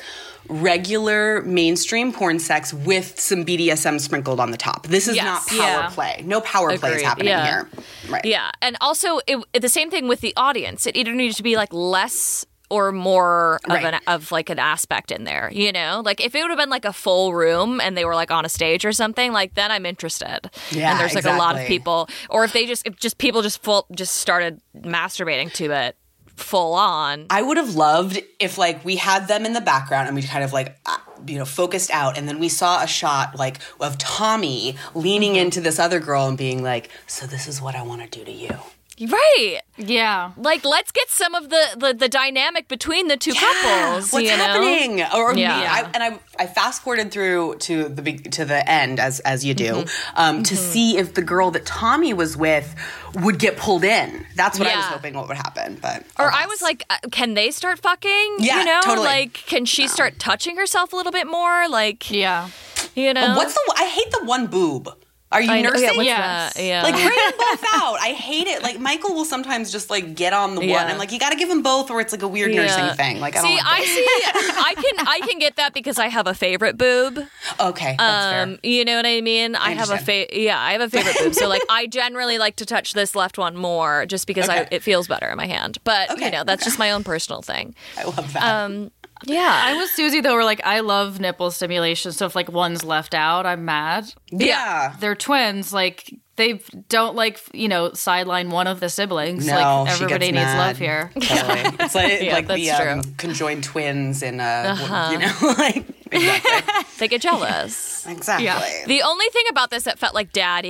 regular mainstream porn sex with some B D S M sprinkled on the top. This is Yes, not power yeah. play. No power play is Agreed, happening yeah. here. Right. Yeah, and also it, the same thing with the audience. It either needed to be like less or more of Right. an of like an aspect in there, you know? Like if it would have been like a full room and they were like on a stage or something, like then I'm interested. Yeah, and there's like a lot of exactly. people, or if they just if just people just full just started masturbating to it full on. I would have loved if like we had them in the background and we kind of like uh, you know focused out, and then we saw a shot like of Tommy leaning Mm-hmm. into this other girl and being like, "So this is what I want to do to you." Right. Yeah. Like let's get some of the the, the dynamic between the two couples. What's you know? happening? Or me, Yeah. I, and I, I fast forwarded through to the big to the end as as you do, Mm-hmm. um, to see if the girl that Tommy was with would get pulled in. That's what I was Yeah. hoping what would happen. But Or alas. I was like, uh, can they start fucking? Yeah, you know, totally. like can she start touching herself a little bit more? Like, Yeah. you know, what's the? I hate the one boob. Are you I know- nursing? yeah, what's Yes. that? Yeah. Like bring them both out. I hate it. Like Michael will sometimes just like get on the one. Yeah. I'm like, you got to give them both, or it's like a weird Yeah. nursing thing. Like I don't see, like I it. see. I can I can get that because I have a favorite boob. Okay, that's fair. Um, you know what I mean? I, have a understand. fa- yeah, I have a favorite boob. So like, I generally like to touch this left one more, just because I, Okay. it feels better in my hand. But Okay, you know, that's okay. just my own personal thing. I love that. Um, yeah, I was Susie though, where like I love nipple stimulation, so if like one's left out, I'm mad. yeah. They're twins, like they don't like you know sideline one of the siblings. No, like she everybody gets needs mad. love here. Totally. It's like, Yeah, like the that's um, true. conjoined twins in uh, Uh-huh. you know, like exactly, they get jealous. exactly. Yeah. The only thing about this that felt like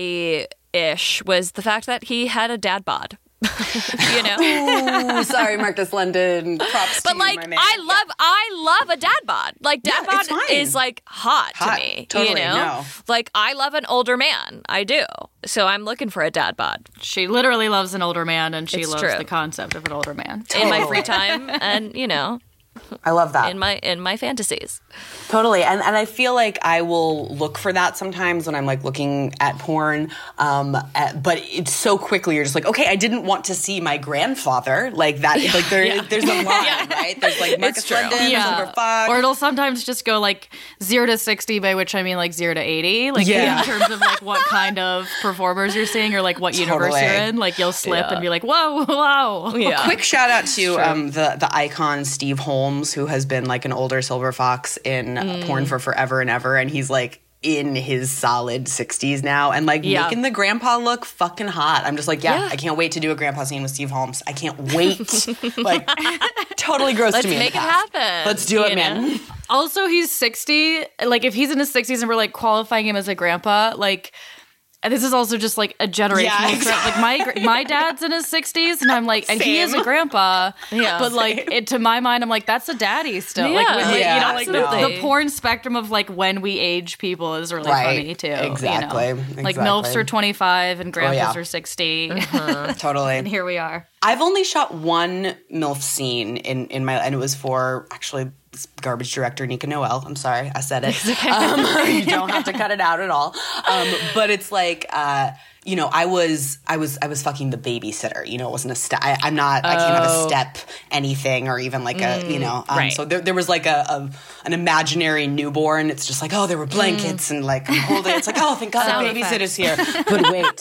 daddy-ish was the fact that he had a dad bod. you know? Ooh, sorry, Marcus London. Props to But you, like my man. I love I love a dad bod. Like dad Yeah, it's bod fine. is like hot, Hot. to me. Totally, you know? no. Like I love an older man. I do. So I'm looking for a dad bod She literally loves an older man, and she It's loves true. the concept of an older man. in my Totally. free time and, you know, I love that. in my in my fantasies. Totally. And and I feel like I will look for that sometimes when I'm like looking at porn. Um, at, but it's so quickly you're just like, okay, I didn't want to see my grandfather like that. Like there, there's a line, right? There's like Marcus true. London, Yeah. Silver Fox. Or it'll sometimes just go like zero to sixty, by which I mean like zero to eighty. Like Yeah. in terms of like what kind of performers you're seeing or like what universe Totally. you're in. Like you'll slip Yeah. and be like, whoa, wow. Yeah. Quick shout out to um, the the icon Steve Holmes, who has been like an older Silver Fox in Mm. porn for forever and ever, and he's like in his solid sixties now, and like Yeah. making the grandpa look fucking hot. I'm just like, yeah, Yeah. I can't wait to do a grandpa scene with Steve Holmes. I can't wait. Like, totally gross Let's to me. in make the it past. happen. Let's do it, you man. know? Also, he's sixty. Like, if he's in his sixties and we're like qualifying him as a grandpa, like, and this is also just like a generational Yeah, trend. Like my gr- my dad's in his sixties, and I'm like, and he is a Same. grandpa. Yeah. but like it, to my mind, I'm like, that's a daddy still. Yeah. like, when, like, Yeah, you know, like the, absolutely. the porn spectrum of like when we age people is really Right. funny too. Exactly. You know? Like Exactly. milfs are twenty-five and grandpas yeah. are sixty, Totally. and here we are. I've only shot one MILF scene in, in my, and it was for actually garbage director Nika Noel. I'm sorry, I said it. Um, you don't have to cut it out at all. Um, but it's like, uh, you know, I was, I was, I was fucking the babysitter. You know, it wasn't a step. I, I'm not. I can't have a step anything or even like a, you know. Um, right. So there, there was like a, a an imaginary newborn. It's just like, oh, there were blankets and like I'm holding. It's like, oh, thank God Sound the babysitter's here. But wait.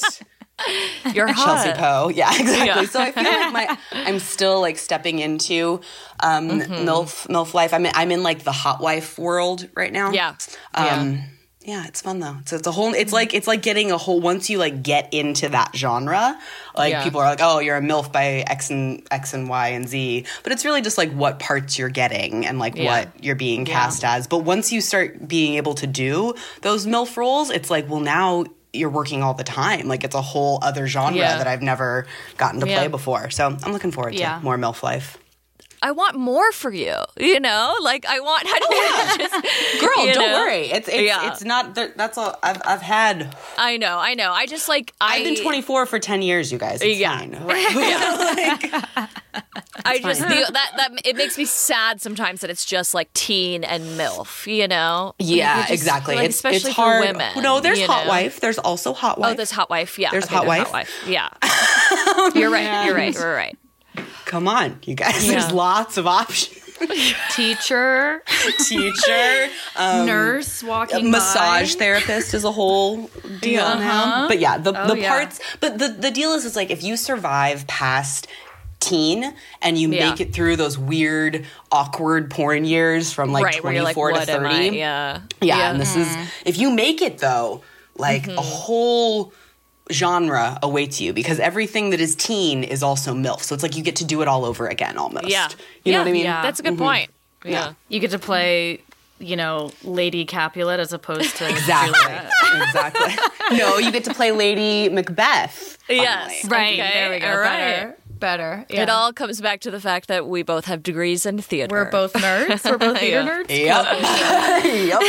You're Chelsea hot. Poe. Yeah, exactly. Yeah. So I feel like my I'm still like stepping into um MILF MILF life. I'm in, I'm in like the hot wife world right now. Yeah. Um yeah, it's fun though. So it's a whole it's like it's like getting a whole once you like get into that genre, like Yeah. people are like, "Oh, you're a MILF by X and X and Y and Z." But it's really just like what parts you're getting and like Yeah. what you're being cast as. But once you start being able to do those MILF roles, it's like, well, now you're working all the time. Like it's a whole other genre Yeah. that I've never gotten to Yeah. play before. So I'm looking forward Yeah. to more MILF life. I want more for you, you know? Like I want I don't just Girl, you don't know? worry. It's it's, Yeah. it's not that- that's all I've I've had. I know, I know. I just like I I've been twenty-four for ten years, you guys. It's Yeah, fine. I just the, that that it makes me sad sometimes that it's just like teen and MILF, you know? Yeah, You just- exactly. like, it's especially it's hard. for women. No, there's you hot know? wife. There's also hot wife. Oh, there's hot wife. Yeah, There's okay, hot there's wife. Yeah, you're right. You're right. You're right. Come on, you guys. Yeah. There's lots of options. Teacher, Teacher, um, nurse, walking massage by. therapist is a whole deal Uh-huh. now. But yeah, the Oh, the yeah. parts. But the the deal is, is like if you survive past teen and you Yeah. make it through those weird, awkward porn years from like right, where you're like, twenty-four to what am I? thirty. Yeah. Yeah, and this is, if you make it though, like Mm-hmm. a whole genre awaits you because everything that is teen is also MILF. So it's like you get to do it all over again almost. Yeah. You know Yeah, what I mean? yeah. That's a good point. Yeah. You get to play, you know, Lady Capulet as opposed to Exactly. Juliet. Exactly. No, you get to play Lady Macbeth. Yes. finally. Right. Okay, There we go. all right. Better. Better. Yeah. It all comes back to the fact that we both have degrees in theater. We're both nerds. We're both theater Yeah. nerds. Yep. yep.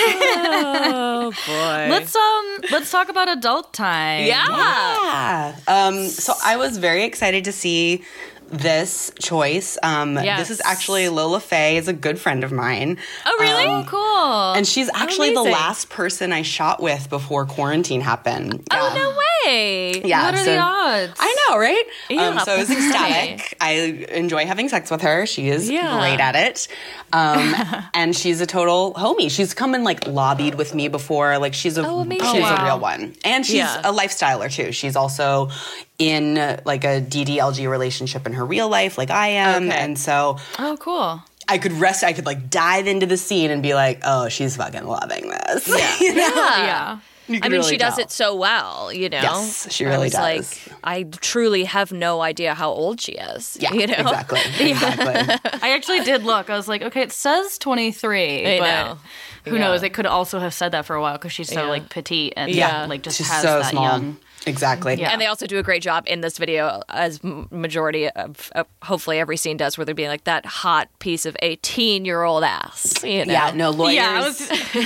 Oh boy. Let's um let's talk about adult time. yeah. Yeah. Um, so I was very excited to see this choice. Um, Yes. This is actually Lola Faye is a good friend of mine. Oh really? Oh, cool. And she's actually the amazing. last person I shot with before quarantine happened. Oh Yeah. no way. Yeah, what are so- the odds? I know, right? Yeah, um, so I was that's ecstatic. I enjoy having sex with her. She is Yeah. great at it. Um, and she's a total homie. She's come and like lobbied with me before. Like she's a Oh, amazing. she's Oh, wow. a real one. And she's Yeah. a lifestyler too. She's also in uh, like a D D L G relationship in her real life like I am. Okay. And so Oh, cool. I could rest I could like dive into the scene and be like, "Oh, she's fucking loving this." Yeah. You know? Yeah. Yeah. You I can mean, really she does tell. it so well, you know? Yes, she I really was does. like, I truly have no idea how old she is. Yeah, you know? exactly. Exactly. I actually did look. I was like, okay, it says twenty-three, I but know. who Yeah. knows? It could also have said that for a while because she's so Yeah. like petite and Yeah. like just She's has so that small. young. Exactly. Yeah. And they also do a great job in this video, as m- majority of, uh, hopefully every scene does, where they're being like that hot piece of eighteen-year-old ass. You know? Yeah, no lawyers. Yeah, I was,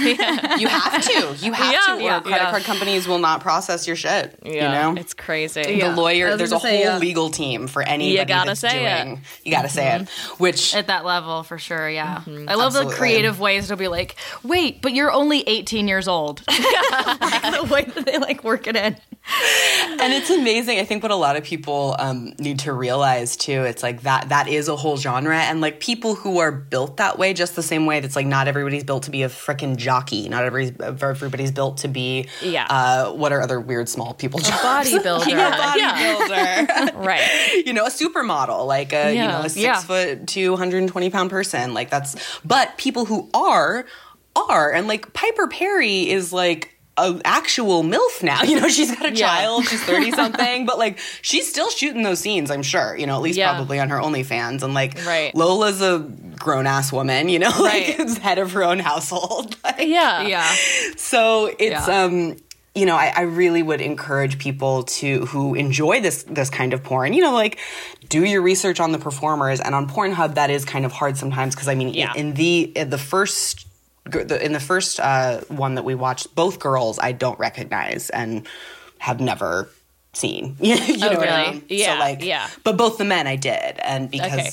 You have to. You have Yeah. to, or Yeah. credit Yeah. card companies will not process your shit. Yeah, You know, it's crazy. the Yeah. I lawyer. was There's a gonna say, whole yeah. legal team for anybody gotta that's say it. doing. You gotta say it. Which at that level for sure. Yeah, I love Absolutely. the creative ways to be like, wait, but you're only eighteen years old. Like the way that they like work it in. and it's amazing. I think what a lot of people um, need to realize too, it's like that that is a whole genre, and like people who are built that way, just the same way that's like not everybody's built to be a freaking jockey, not everybody's everybody's built to be Yeah. Uh, what are other weird small people jobs? bodybuilder. yeah, Yeah. bodybuilder. Right. You know, a supermodel, like a you Yeah. know a six Yeah. foot two hundred twenty pound person, like that's. But people who are are, and like Piper Perry is like an actual MILF now. You know, she's got a Yeah. child, she's thirty something, but like she's still shooting those scenes, I'm sure, you know, at least Yeah. probably on her OnlyFans. And like Right. Lola's a grown ass woman, you know, Right. like is head of her own household. Like, Yeah. Yeah, so it's Yeah. um you know, I, I really would encourage people to who enjoy this this kind of porn, you know, like do your research on the performers. And on Pornhub, that is kind of hard sometimes because I mean, Yeah. in, in the in the first the, in the first uh, one that we watched, both girls I don't recognize and have never seen. You know Oh, what I really? mean? Yeah, So like, yeah. But both the men I did, and because. Okay.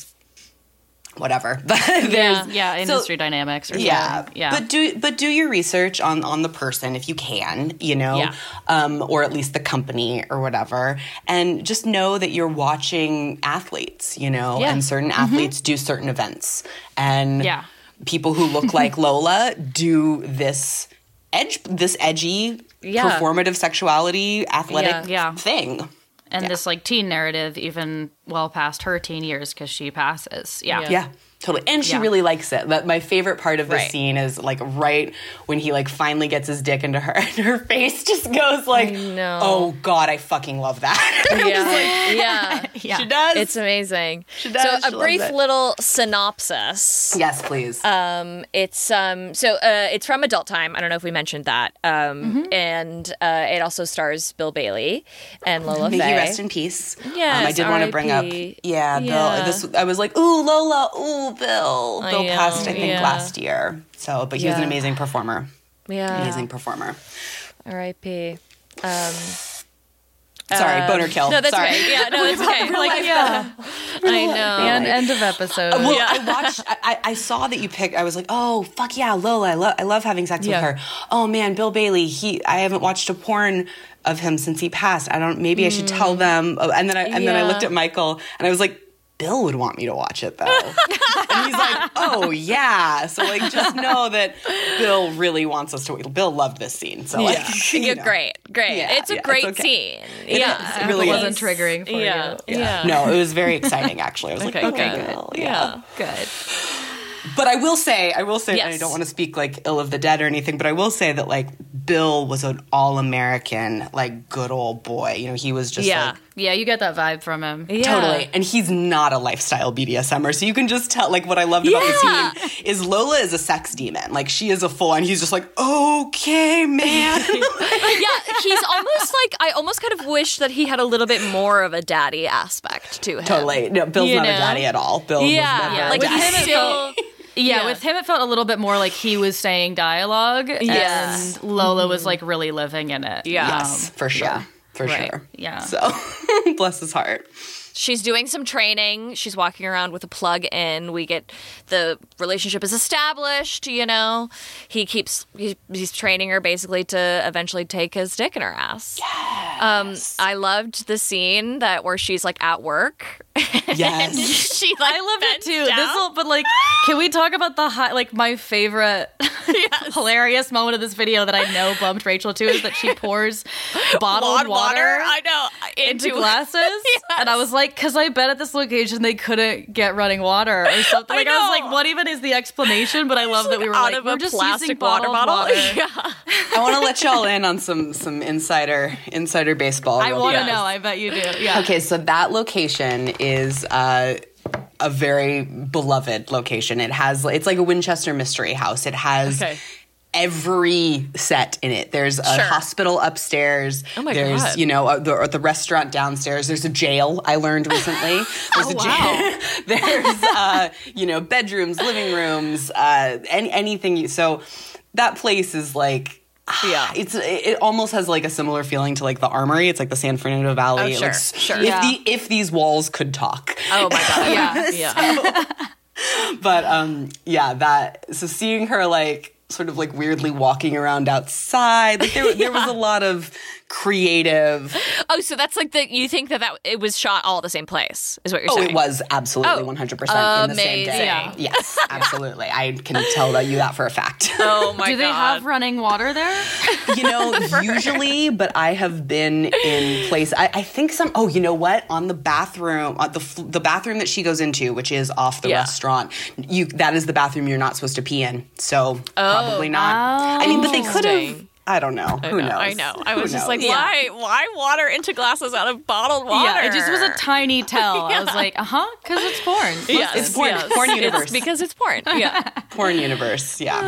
Whatever. But there's yeah, so- industry dynamics or yeah, something. Yeah, But do but do your research on on the person if you can, you know, Yeah. um, or at least the company or whatever, and just know that you're watching athletes, you know, Yeah. and certain athletes do certain events, and Yeah. people who look like Lola do this edge, this edgy, Yeah. performative sexuality, athletic Yeah. Yeah. thing. and this like teen narrative even well past her teen years because she passes. Yeah, Yeah. Yeah, totally. And she Yeah. really likes it. But my favorite part of this Right. scene is like right when he like finally gets his dick into her and her face just goes like, know. oh God, I fucking love that. Yeah. yeah. yeah. She does. It's amazing. She does. So She a loves brief it. little synopsis. Yes, please. Um, it's um, so uh, it's from Adult Time. I don't know if we mentioned that. Um, and uh, it also stars Bill Bailey and Lola May Faye. he rest in peace. Yes, um, I did want to bring up, R I P. yeah, Bill. Yeah. This I was like, ooh, Lola, ooh, Bill. I Bill know, passed, I think, yeah. last year. So, but he was an Yeah. amazing performer. Yeah. Amazing performer. R I P. Um, Sorry, um, boner kill. No, that's Sorry. okay. Yeah, no, it's okay. We're like, yeah. I know. And end of episode. Well, Yeah. I watched. I, I saw that you picked. I was like, oh fuck yeah, Lola. I love. I love having sex Yeah. with her. Oh man, Bill Bailey. He. I haven't watched a porn of him since he passed. I don't. Maybe I should tell them. Oh, and then I and then I Yeah. looked at Michael and I was like, Bill would want me to watch it, though. And he's like, oh, yeah. So, like, just know that Bill really wants us to wait. Bill loved this scene. So, like, yeah, you yeah know. great, great. Yeah, it's a yeah, great it's okay. scene. It yeah, is. It really wasn't is. triggering for yeah, you. yeah, No, it was very exciting, actually. I was Okay, like, okay, good. Bill. Yeah. Good. But I will say, I will say, Yes. and I don't want to speak like ill of the dead or anything, but I will say that like Bill was an all-American, like good old boy. You know, he was just Yeah. like Yeah, you get that vibe from him. Yeah. totally. And he's not a lifestyle B D S M er. So you can just tell, like what I loved about Yeah. the scene is Lola is a sex demon. Like she is a full, and he's just like, okay, man. Yeah, he's almost like I almost kind of wish that he had a little bit more of a daddy aspect to him. Totally. No, Bill's You not know? a daddy at all. Bill Yeah, was never yeah. a Like daddy. he's still. Yeah, Yeah. with him it felt a little bit more like he was saying dialogue, Yes. and Lola was like really living in it. Yeah. Yes, Um, for sure. yeah. For Right. sure. Yeah. So bless his heart. She's doing some training. She's walking around with a plug in. We get the relationship is established, you know. He keeps he, he's training her basically to eventually take his dick in her ass. Yes. Um I loved the scene that where she's like at work. Yes. she like I loved it bends too. down. This will, but like, can we talk about the high, like my favorite hilarious moment of this video that I know bumped Rachel to is that she pours bottled Water, water, I know. into glasses, and I was like, because I bet at this location they couldn't get running water or something. I Like I, was know. like, what even is the explanation? But I love that we were out like, of we're a just plastic using water bottled bottle. water. Yeah. I want to let y'all in on some some insider insider baseball. I real want to fast. know. I bet you do. Yeah. Okay, so that location is uh, a very beloved location. It has it's like a Winchester Mystery House. It has Okay. every set in it. There's a Sure. hospital upstairs. Oh my There's God. you know uh, the the restaurant downstairs. There's a jail. I learned recently. There's Oh, a wow. jail. There's uh, you know bedrooms, living rooms, uh, any, anything. You, so that place is like. Yeah. It's it almost has like a similar feeling to like the Armory. It's like the San Fernando Valley. Oh, sure, Like, sure. If Yeah. the if these walls could talk. Oh my god. Yeah. Yeah. But um yeah, that so seeing her like sort of like weirdly walking around outside, like there there was a lot of creative. Oh, so that's like the you think that that it was shot all at the same place is what you're Oh, saying? it was absolutely Oh, one hundred percent in the same day. amazing. Yeah. Yes, absolutely. I can tell you that for a fact. Oh my Do they god. have running water there? You know, usually, but I have been in place. I, I think some. Oh, you know what? On the bathroom, on the f- the bathroom that she goes into, which is off the Yeah. restaurant, you that is the bathroom you're not supposed to pee in. So probably not. Oh. I mean, but they could have. Interesting. I don't know. I Who know, knows? I know. I Who was just knows? like, why? Why water into glasses out of bottled water? Yeah, it just was a tiny tell. I was like, uh huh, because it's porn. Yes, It's porn- yes. porn It's universe. because it's porn. Yeah. Porn universe. Yeah.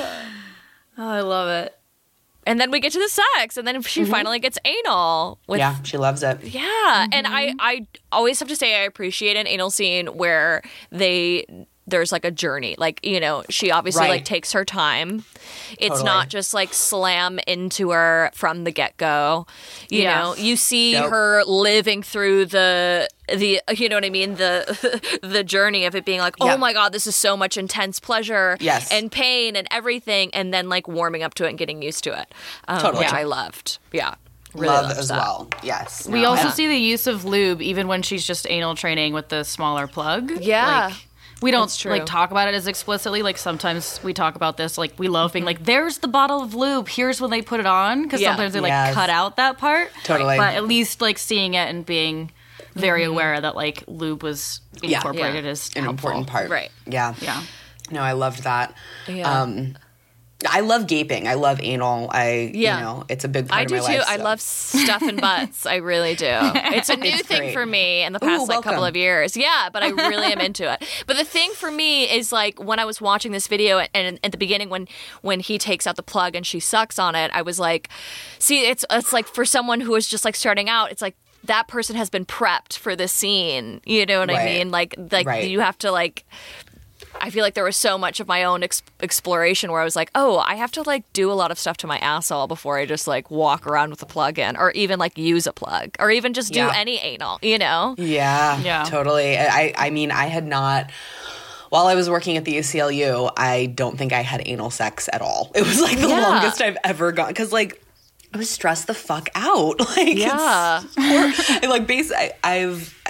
Oh, I love it. And then we get to the sex, and then she finally gets anal with Yeah. She loves it. Yeah, and I, I always have to say I appreciate an anal scene where they there's like a journey. Like, you know, she obviously Right. like takes her time. It's Totally. not just like slam into her from the get-go. You Yeah. know, you see Nope. her living through the the you know what I mean, the the journey of it being like, Yeah. "Oh my god, this is so much intense pleasure Yes. and pain and everything," and then like warming up to it and getting used to it. Um, Totally. Which I loved. Yeah. Really Love loved as that. well. Yes. We No, also I- see the use of lube even when she's just anal training with the smaller plug. Yeah. Like, we don't That's true. like talk about it as explicitly. Like sometimes we talk about this. Like we love being like, "There's the bottle of lube. Here's when they put it on." Because Yeah. sometimes they like Yes. cut out that part. Totally. But at least like seeing it and being very aware that like lube was Yeah. incorporated Yeah. is an helpful. important part. Right. Yeah. Yeah. No, I loved that. Yeah. Um, I love gaping. I love anal. I, Yeah. you know, it's a big part I of do my too. life. I so. love stuffing butts. I really do. It's a new It's thing great. for me in the Ooh, past like couple welcome. of years. Yeah, but I really am into it. But the thing for me is like when I was watching this video and at the beginning when when he takes out the plug and she sucks on it, I was like, see, it's it's like for someone who is just like starting out, it's like that person has been prepped for this scene. You know what I Right. mean? Like like Right. you have to like I feel like there was so much of my own ex- exploration where I was like, oh, I have to like do a lot of stuff to my asshole before I just like walk around with a plug in or even like use a plug or even just do Yeah. any anal, you know? Yeah, Yeah. totally. I, I mean, I had not. While I was working at the A C L U, I don't think I had anal sex at all. It was like the Yeah. longest I've ever gone because, like, I was stressed the fuck out. Like, Yeah. it's hor- like, basically, I, I've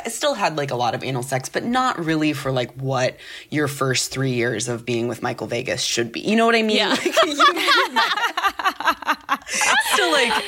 I still had like a lot of anal sex, but not really for like what your first three years of being with Michael Vegas should be. You know what I mean? Yeah. Like, you, still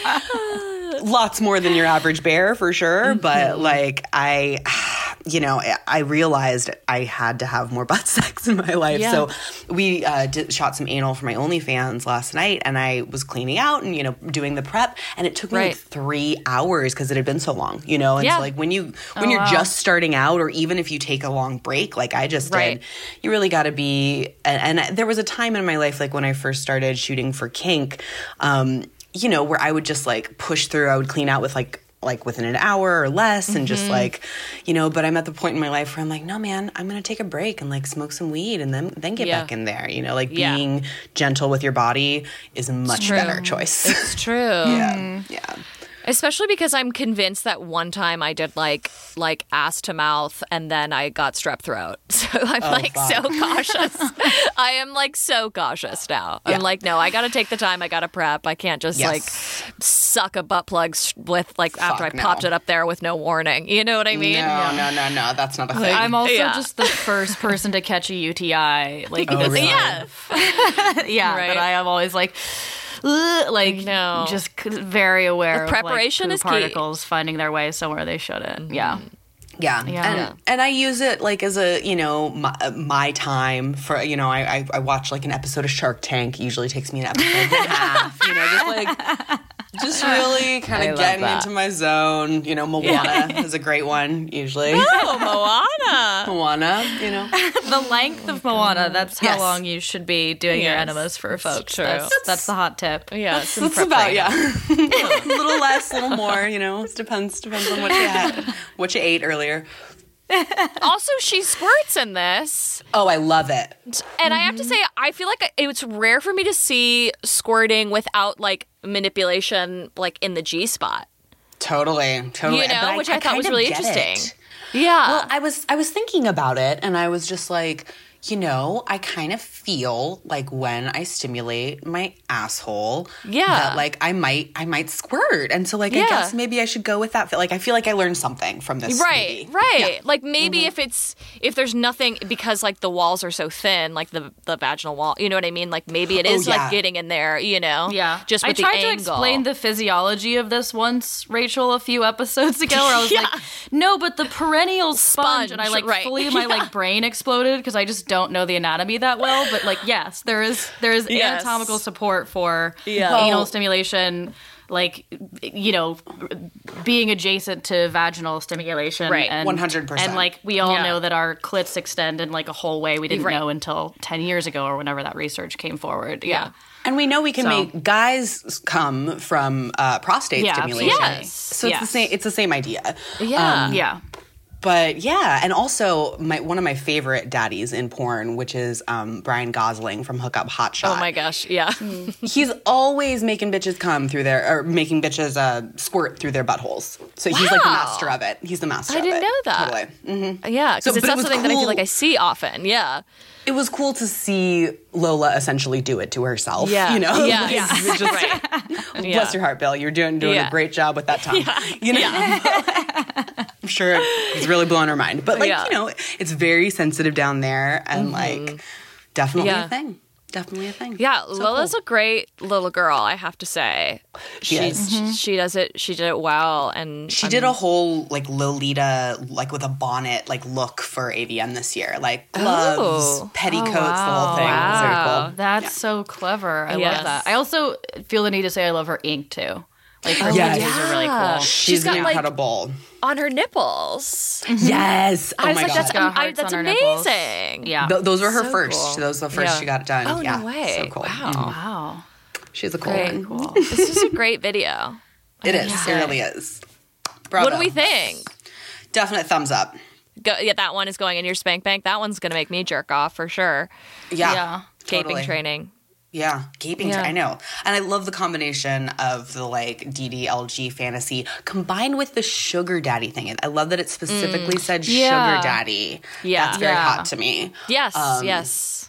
like lots more than your average bear for sure. Mm-hmm. But like I, you know, I realized I had to have more butt sex in my life. Yeah. So we uh, did, shot some anal for my OnlyFans last night, and I was cleaning out and, you know, doing the prep, and it took me Right. like three hours because it had been so long, you know? And Yeah. so like when you, when Oh, you're wow. just starting out, or even if you take a long break, like I just Right. did, you really got to be, and, and there was a time in my life, like when I first started shooting for kink, um, you know, where I would just like push through, I would clean out with like, like within an hour or less, and just like, you know, but I'm at the point in my life where I'm like, no, man, I'm going to take a break and like smoke some weed and then, then get Yeah. back in there. You know, like Yeah. being gentle with your body is a much true. better choice. It's true. yeah. Yeah. Especially because I'm convinced that one time I did like like ass to mouth and then I got strep throat. So I'm like fuck. so cautious. I am like so cautious now. Yeah. I'm like, no, I got to take the time. I got to prep. I can't just Yes. like suck a butt plug s- with like after I Fuck no. popped it up there with no warning. You know what I mean? No, no, no, no. That's not a thing. I'm also Yeah. just the first person to catch a U T I. Like, Oh, this- really? Yeah. yeah, Right. but I am always like, ugh, like No. just c- very aware The of preparation like, is poo key. particles finding their way somewhere they shouldn't. Yeah. Yeah. Yeah. And, Yeah. and I use it like as a, you know, my, my time for, you know, I, I, I watch like an episode of Shark Tank. It usually takes me an episode and a half, you know, just like, just really kind I of love getting that. into my zone. You know, Moana is a great one, usually. Oh, Moana. Moana, you know. The length of Moana, that's how Yes. long you should be doing your Yes. enemas for folks. true. That's, that's the hot tip. Yeah, it's in It's prep about, training. yeah. A little less, a little more, you know. It depends, depends on what you had, what you ate earlier. Also, she squirts in this. Oh, I love it. And I have to say, I feel like it's rare for me to see squirting without like manipulation, like in the G spot. Totally, totally. You know, But which I thought kind was of really get interesting. it. Yeah. Well, I was I was thinking about it, and I was just like, you know, I kind of feel like when I stimulate my asshole, Yeah. that like I might I might squirt, and so like Yeah. I guess maybe I should go with that. Like I feel like I learned something from this. Right, movie. right. Yeah. Like maybe Mm-hmm. if it's if there's nothing because like the walls are so thin, like the the vaginal wall, you know what I mean? Like maybe it Oh, is yeah. like getting in there, you know? Yeah. Just with I tried the to angle. explain the physiology of this once, Rachel, a few episodes ago, where I was Yeah. like, no, but the perennial sponge, and I Sponge, like right. fully my like brain exploded because I just don't know the anatomy that well. But like, yes, there is there is Yes. anatomical support for Yeah. anal Well- stimulation, like, you know, being adjacent to vaginal stimulation. Right. and, one hundred percent. And like we all Yeah. know that our clits extend in like a whole way we didn't Right. know until ten years ago or whenever that research came forward. Yeah. And we know we can So- make guys come from uh, prostate Yeah, stimulation. absolutely. Yes. So it's the Yes. same. It's the same idea. Yeah. Yeah. But yeah, and also my one of my favorite daddies in porn, which is um, Brian Gosling from Hook Up Hot Shot. Oh my gosh, yeah. He's always making bitches come through their, or making bitches uh, squirt through their buttholes. So he's like the Wow. master of it. He's the master I of didn't it. know that. Totally. hmm Yeah, because So- it's but it not was something that I feel cool. like I see often. Yeah. It was cool to see Lola essentially do it to herself. Yeah. You know? Yeah. Like, Yeah. it's just- Right. Bless your heart, Bill. You're doing doing Yeah. a great job with that tongue. You know? I'm sure it's really blowing her mind. But like, Yeah. you know, it's very sensitive down there and like definitely Yeah. a thing. Definitely a thing. Yeah, So Lola's cool. a great little girl, I have to say. She She's is. she does it she did it well and She I'm- did a whole like Lolita, like with a bonnet, like look for A V N this year, like gloves, Oh. petticoats, Oh, the whole thing. It was very wow. cool. That's so clever. I Yes. love that. I also feel the need to say I love her ink too. Like her Yes. tattoos are really Yeah. cool. She's, She's got, like- incredible. on her nipples. Yes. Oh I was my like, god. that's, Got I, hearts that's on her nipples. amazing. Yeah. Th- those were her So first. cool. Those were the first Yeah. she got it done. Oh, yeah. no way. So cool. Wow. Mhm. Wow. She's a cool Great. one. Cool. This is a great video. It is. It really is. Bravo. What do we think? Definite thumbs up. Go, yeah, that one is going in your spank bank. That one's going to make me jerk off for sure. Yeah. Yeah. Gaping Totally. training. Yeah, gaping. Yeah. I know, and I love the combination of the like D D L G fantasy combined with the sugar daddy thing. I love that it specifically said Yeah. sugar daddy. Yeah. That's very Yeah. hot to me. Yes, Um, yes.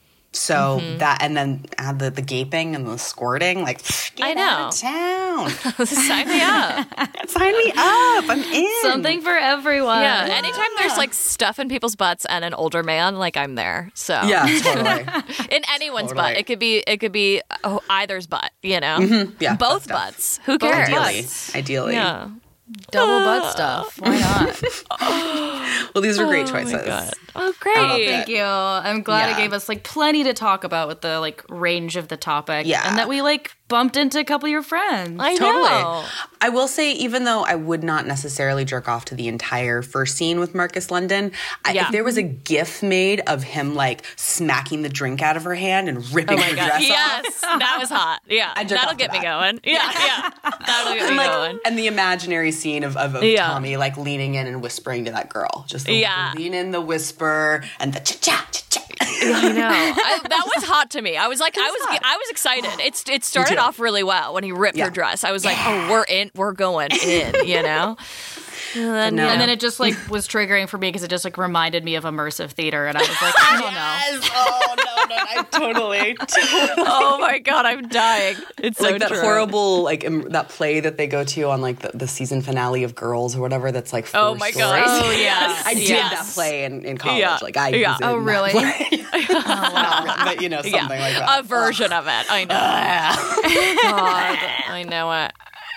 So that, and then add the, the gaping and the squirting. Like, get I know. out of town. Sign me up. Sign Sign me up. I'm in. Something for everyone. Yeah, anytime there's like stuff in people's butts and an older man, like I'm there. So Yeah, totally. in anyone's Totally. butt, it could be it could be oh, either's butt. You know, Mm-hmm. Yeah, both butt stuff. butts. Who cares? Ideally. Ideally. Yeah. Double butt stuff. Why not? Well, these are great Oh my choices. God. Oh, great. love it. Thank you. I'm glad Yeah. it gave us like plenty to talk about with the like range of the topic. Yeah. And that we like bumped into a couple of your friends. I Totally. know. I will say, even though I would not necessarily jerk off to the entire first scene with Marcus London, I, Yeah. if there was a gif made of him like smacking the drink out of her hand and ripping her dress off, Yes, that was hot. Yeah, I jerk that'll off get to me that. going. Yeah, yeah, that'll get and me like, going. and the imaginary scene of, of, of Yeah. Tommy like leaning in and whispering to that girl, just the, Yeah. the lean in, the whisper, and the cha cha cha cha. I know I, that was hot to me. I was like, I was, I was excited. It's it started too. off really well when he ripped Yeah. her dress. I was like, oh, we're in, we're going in, you know. And then, no. And then it just like was triggering for me because it just like reminded me of immersive theater, and I was like, I don't know. Yes. Oh no, no, I totally, totally. oh my god, I'm dying. It's so like that true. horrible like Im- that play that they go to on like the, the season finale of Girls or whatever. That's like four Oh my stories. god. Oh yes. I did yes. that play in, in college. Yeah. Like I Yeah. was in Oh, that really? play. Not really, but you know something Yeah, like that. a version of it. I know. God, I know it.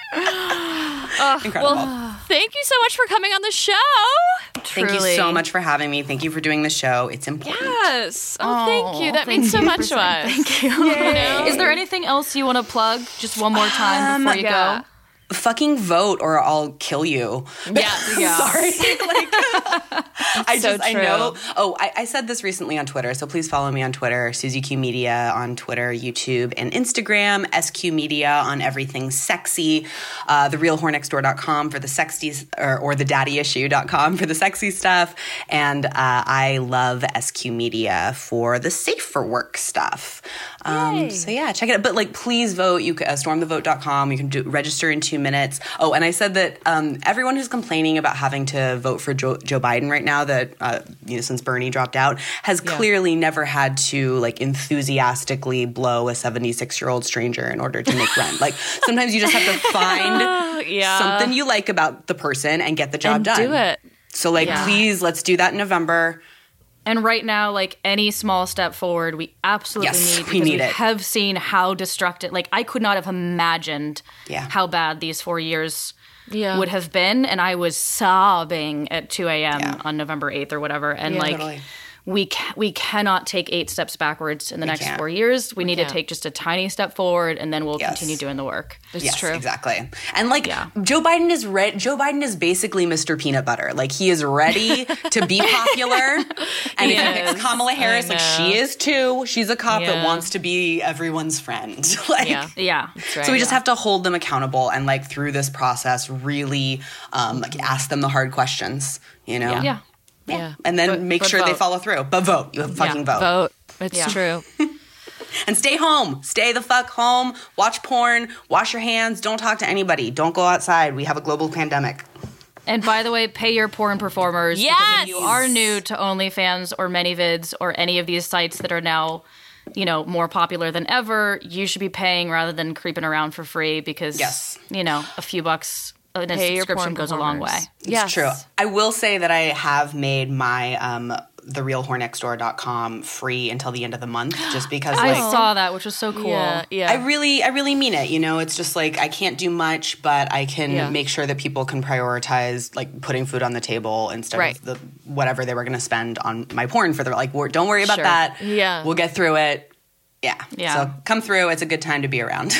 Incredible. Well, thank you so much for coming on the show. Thank you truly. so much for having me. Thank you for doing the show. It's important. Yes. Oh, thank you. That thank means so you much for to saying us. Thank you. Is there anything else you want to plug just one more time Um, before you yeah. go? Fucking vote or I'll kill you. Yes. Yeah. Sorry. like, I so just, I true. know. Oh, I, I said this recently on Twitter, so please follow me on Twitter, Susie Q Media on Twitter, YouTube, and Instagram, S Q Media on everything sexy, uh, the real whore next door dot com for the sexy, or, or the daddy issue dot com for the sexy stuff, and uh, I love S Q Media for the safe for work stuff. Um, so yeah, check it out. But like, please vote. You can uh, storm the vote dot com. You can do, register in two minutes. Oh, and I said that um, everyone who's complaining about having to vote for Joe, Joe Biden right now, that uh, you know, since Bernie dropped out, has clearly never had to like enthusiastically blow a seventy-six year old stranger in order to make rent. Like sometimes you just have to find Yeah. something you like about the person and get the job And done. do it. So like, Yeah. please, let's do that in November. And right now, like any small step forward, we absolutely Yes, need we because need we it. have seen how destructive. Like I could not have imagined Yeah. how bad these four years Yeah. would have been, and I was sobbing at two a.m. Yeah. on November eighth or whatever. And Yeah, like totally. we ca- we cannot take eight steps backwards in the next can't. four years. We, need can't. to take just a tiny step forward, and then we'll Yes. continue doing the work. It's Yes, true. exactly. And like Yeah. Joe Biden is re- Joe Biden is basically Mister Peanut Butter. Like he is ready to be popular. And if he Yes, picks Kamala Harris, I like know. she is too. She's a cop that Yeah. wants to be everyone's friend. like Yeah. Yeah. right. so we just have to hold them accountable and like through this process really um, like ask them the hard questions, you know? Yeah. Yeah. And then But- make but sure they vote. follow through. But vote. You fucking vote. Vote. It's Yeah. true. And stay home. Stay the fuck home. Watch porn. Wash your hands. Don't talk to anybody. Don't go outside. We have a global pandemic. And by the way, pay your porn performers. Because Yes! if you are new to OnlyFans or ManyVids or any of these sites that are now, you know, more popular than ever, you should be paying rather than creeping around for free because, Yes. you know, a few bucks in a Pay your subscription porn goes a long way. performers. It's Yes. true. I will say that I have made my um, the real whore next door dot com free until the end of the month just because I like saw that, which was so cool. Yeah. Yeah. I really I really mean it. You know, it's just like I can't do much, but I can Yeah. make sure that people can prioritize like putting food on the table instead Right. of the whatever they were going to spend on my porn for the like wor- don't worry about Sure. that. Yeah. We'll get through it. Yeah. Yeah. So come through. It's a good time to be around.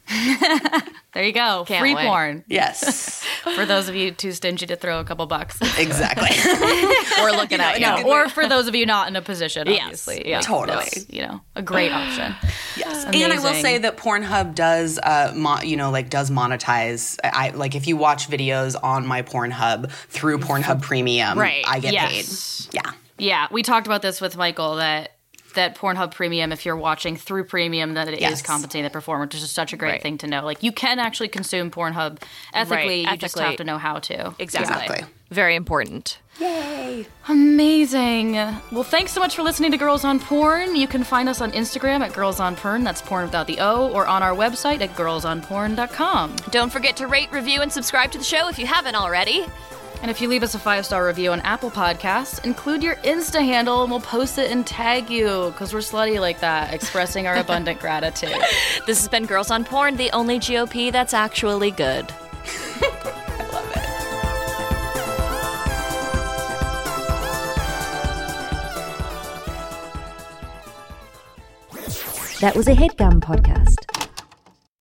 There you go. Can't Free wait. porn. Yes. For those of you too stingy to throw a couple bucks. Exactly. We're looking at you. No, or for those of you not in a position, Yes. obviously. Yeah. Totally. That's, you know, a great option. Yes, and I will Amazing. say that Pornhub does, uh, mo- you know, like does monetize. I like if you watch videos on my Pornhub through Pornhub Premium, Right. I get Yes. paid. Yeah, Yeah, we talked about this with Michael that that Pornhub Premium, if you're watching through Premium, that it Yes. is compensating the performer, which is such a great Right. thing to know. Like you can actually consume Pornhub ethically, Right, you just ethically. have to know how to. Exactly. exactly. Very important. Yay. Amazing. Well, thanks so much for listening to Girls on Porn. You can find us on Instagram at Girls on Porn, that's porn without the O, or on our website at girls on porn dot com. Don't forget to rate, review, and subscribe to the show if you haven't already. And if you leave us a five-star review on Apple Podcasts, include your Insta handle and we'll post it and tag you, because we're slutty like that, expressing our abundant gratitude. This has been Girls on Porn, the only G O P that's actually good. I love it. That was a HeadGum podcast.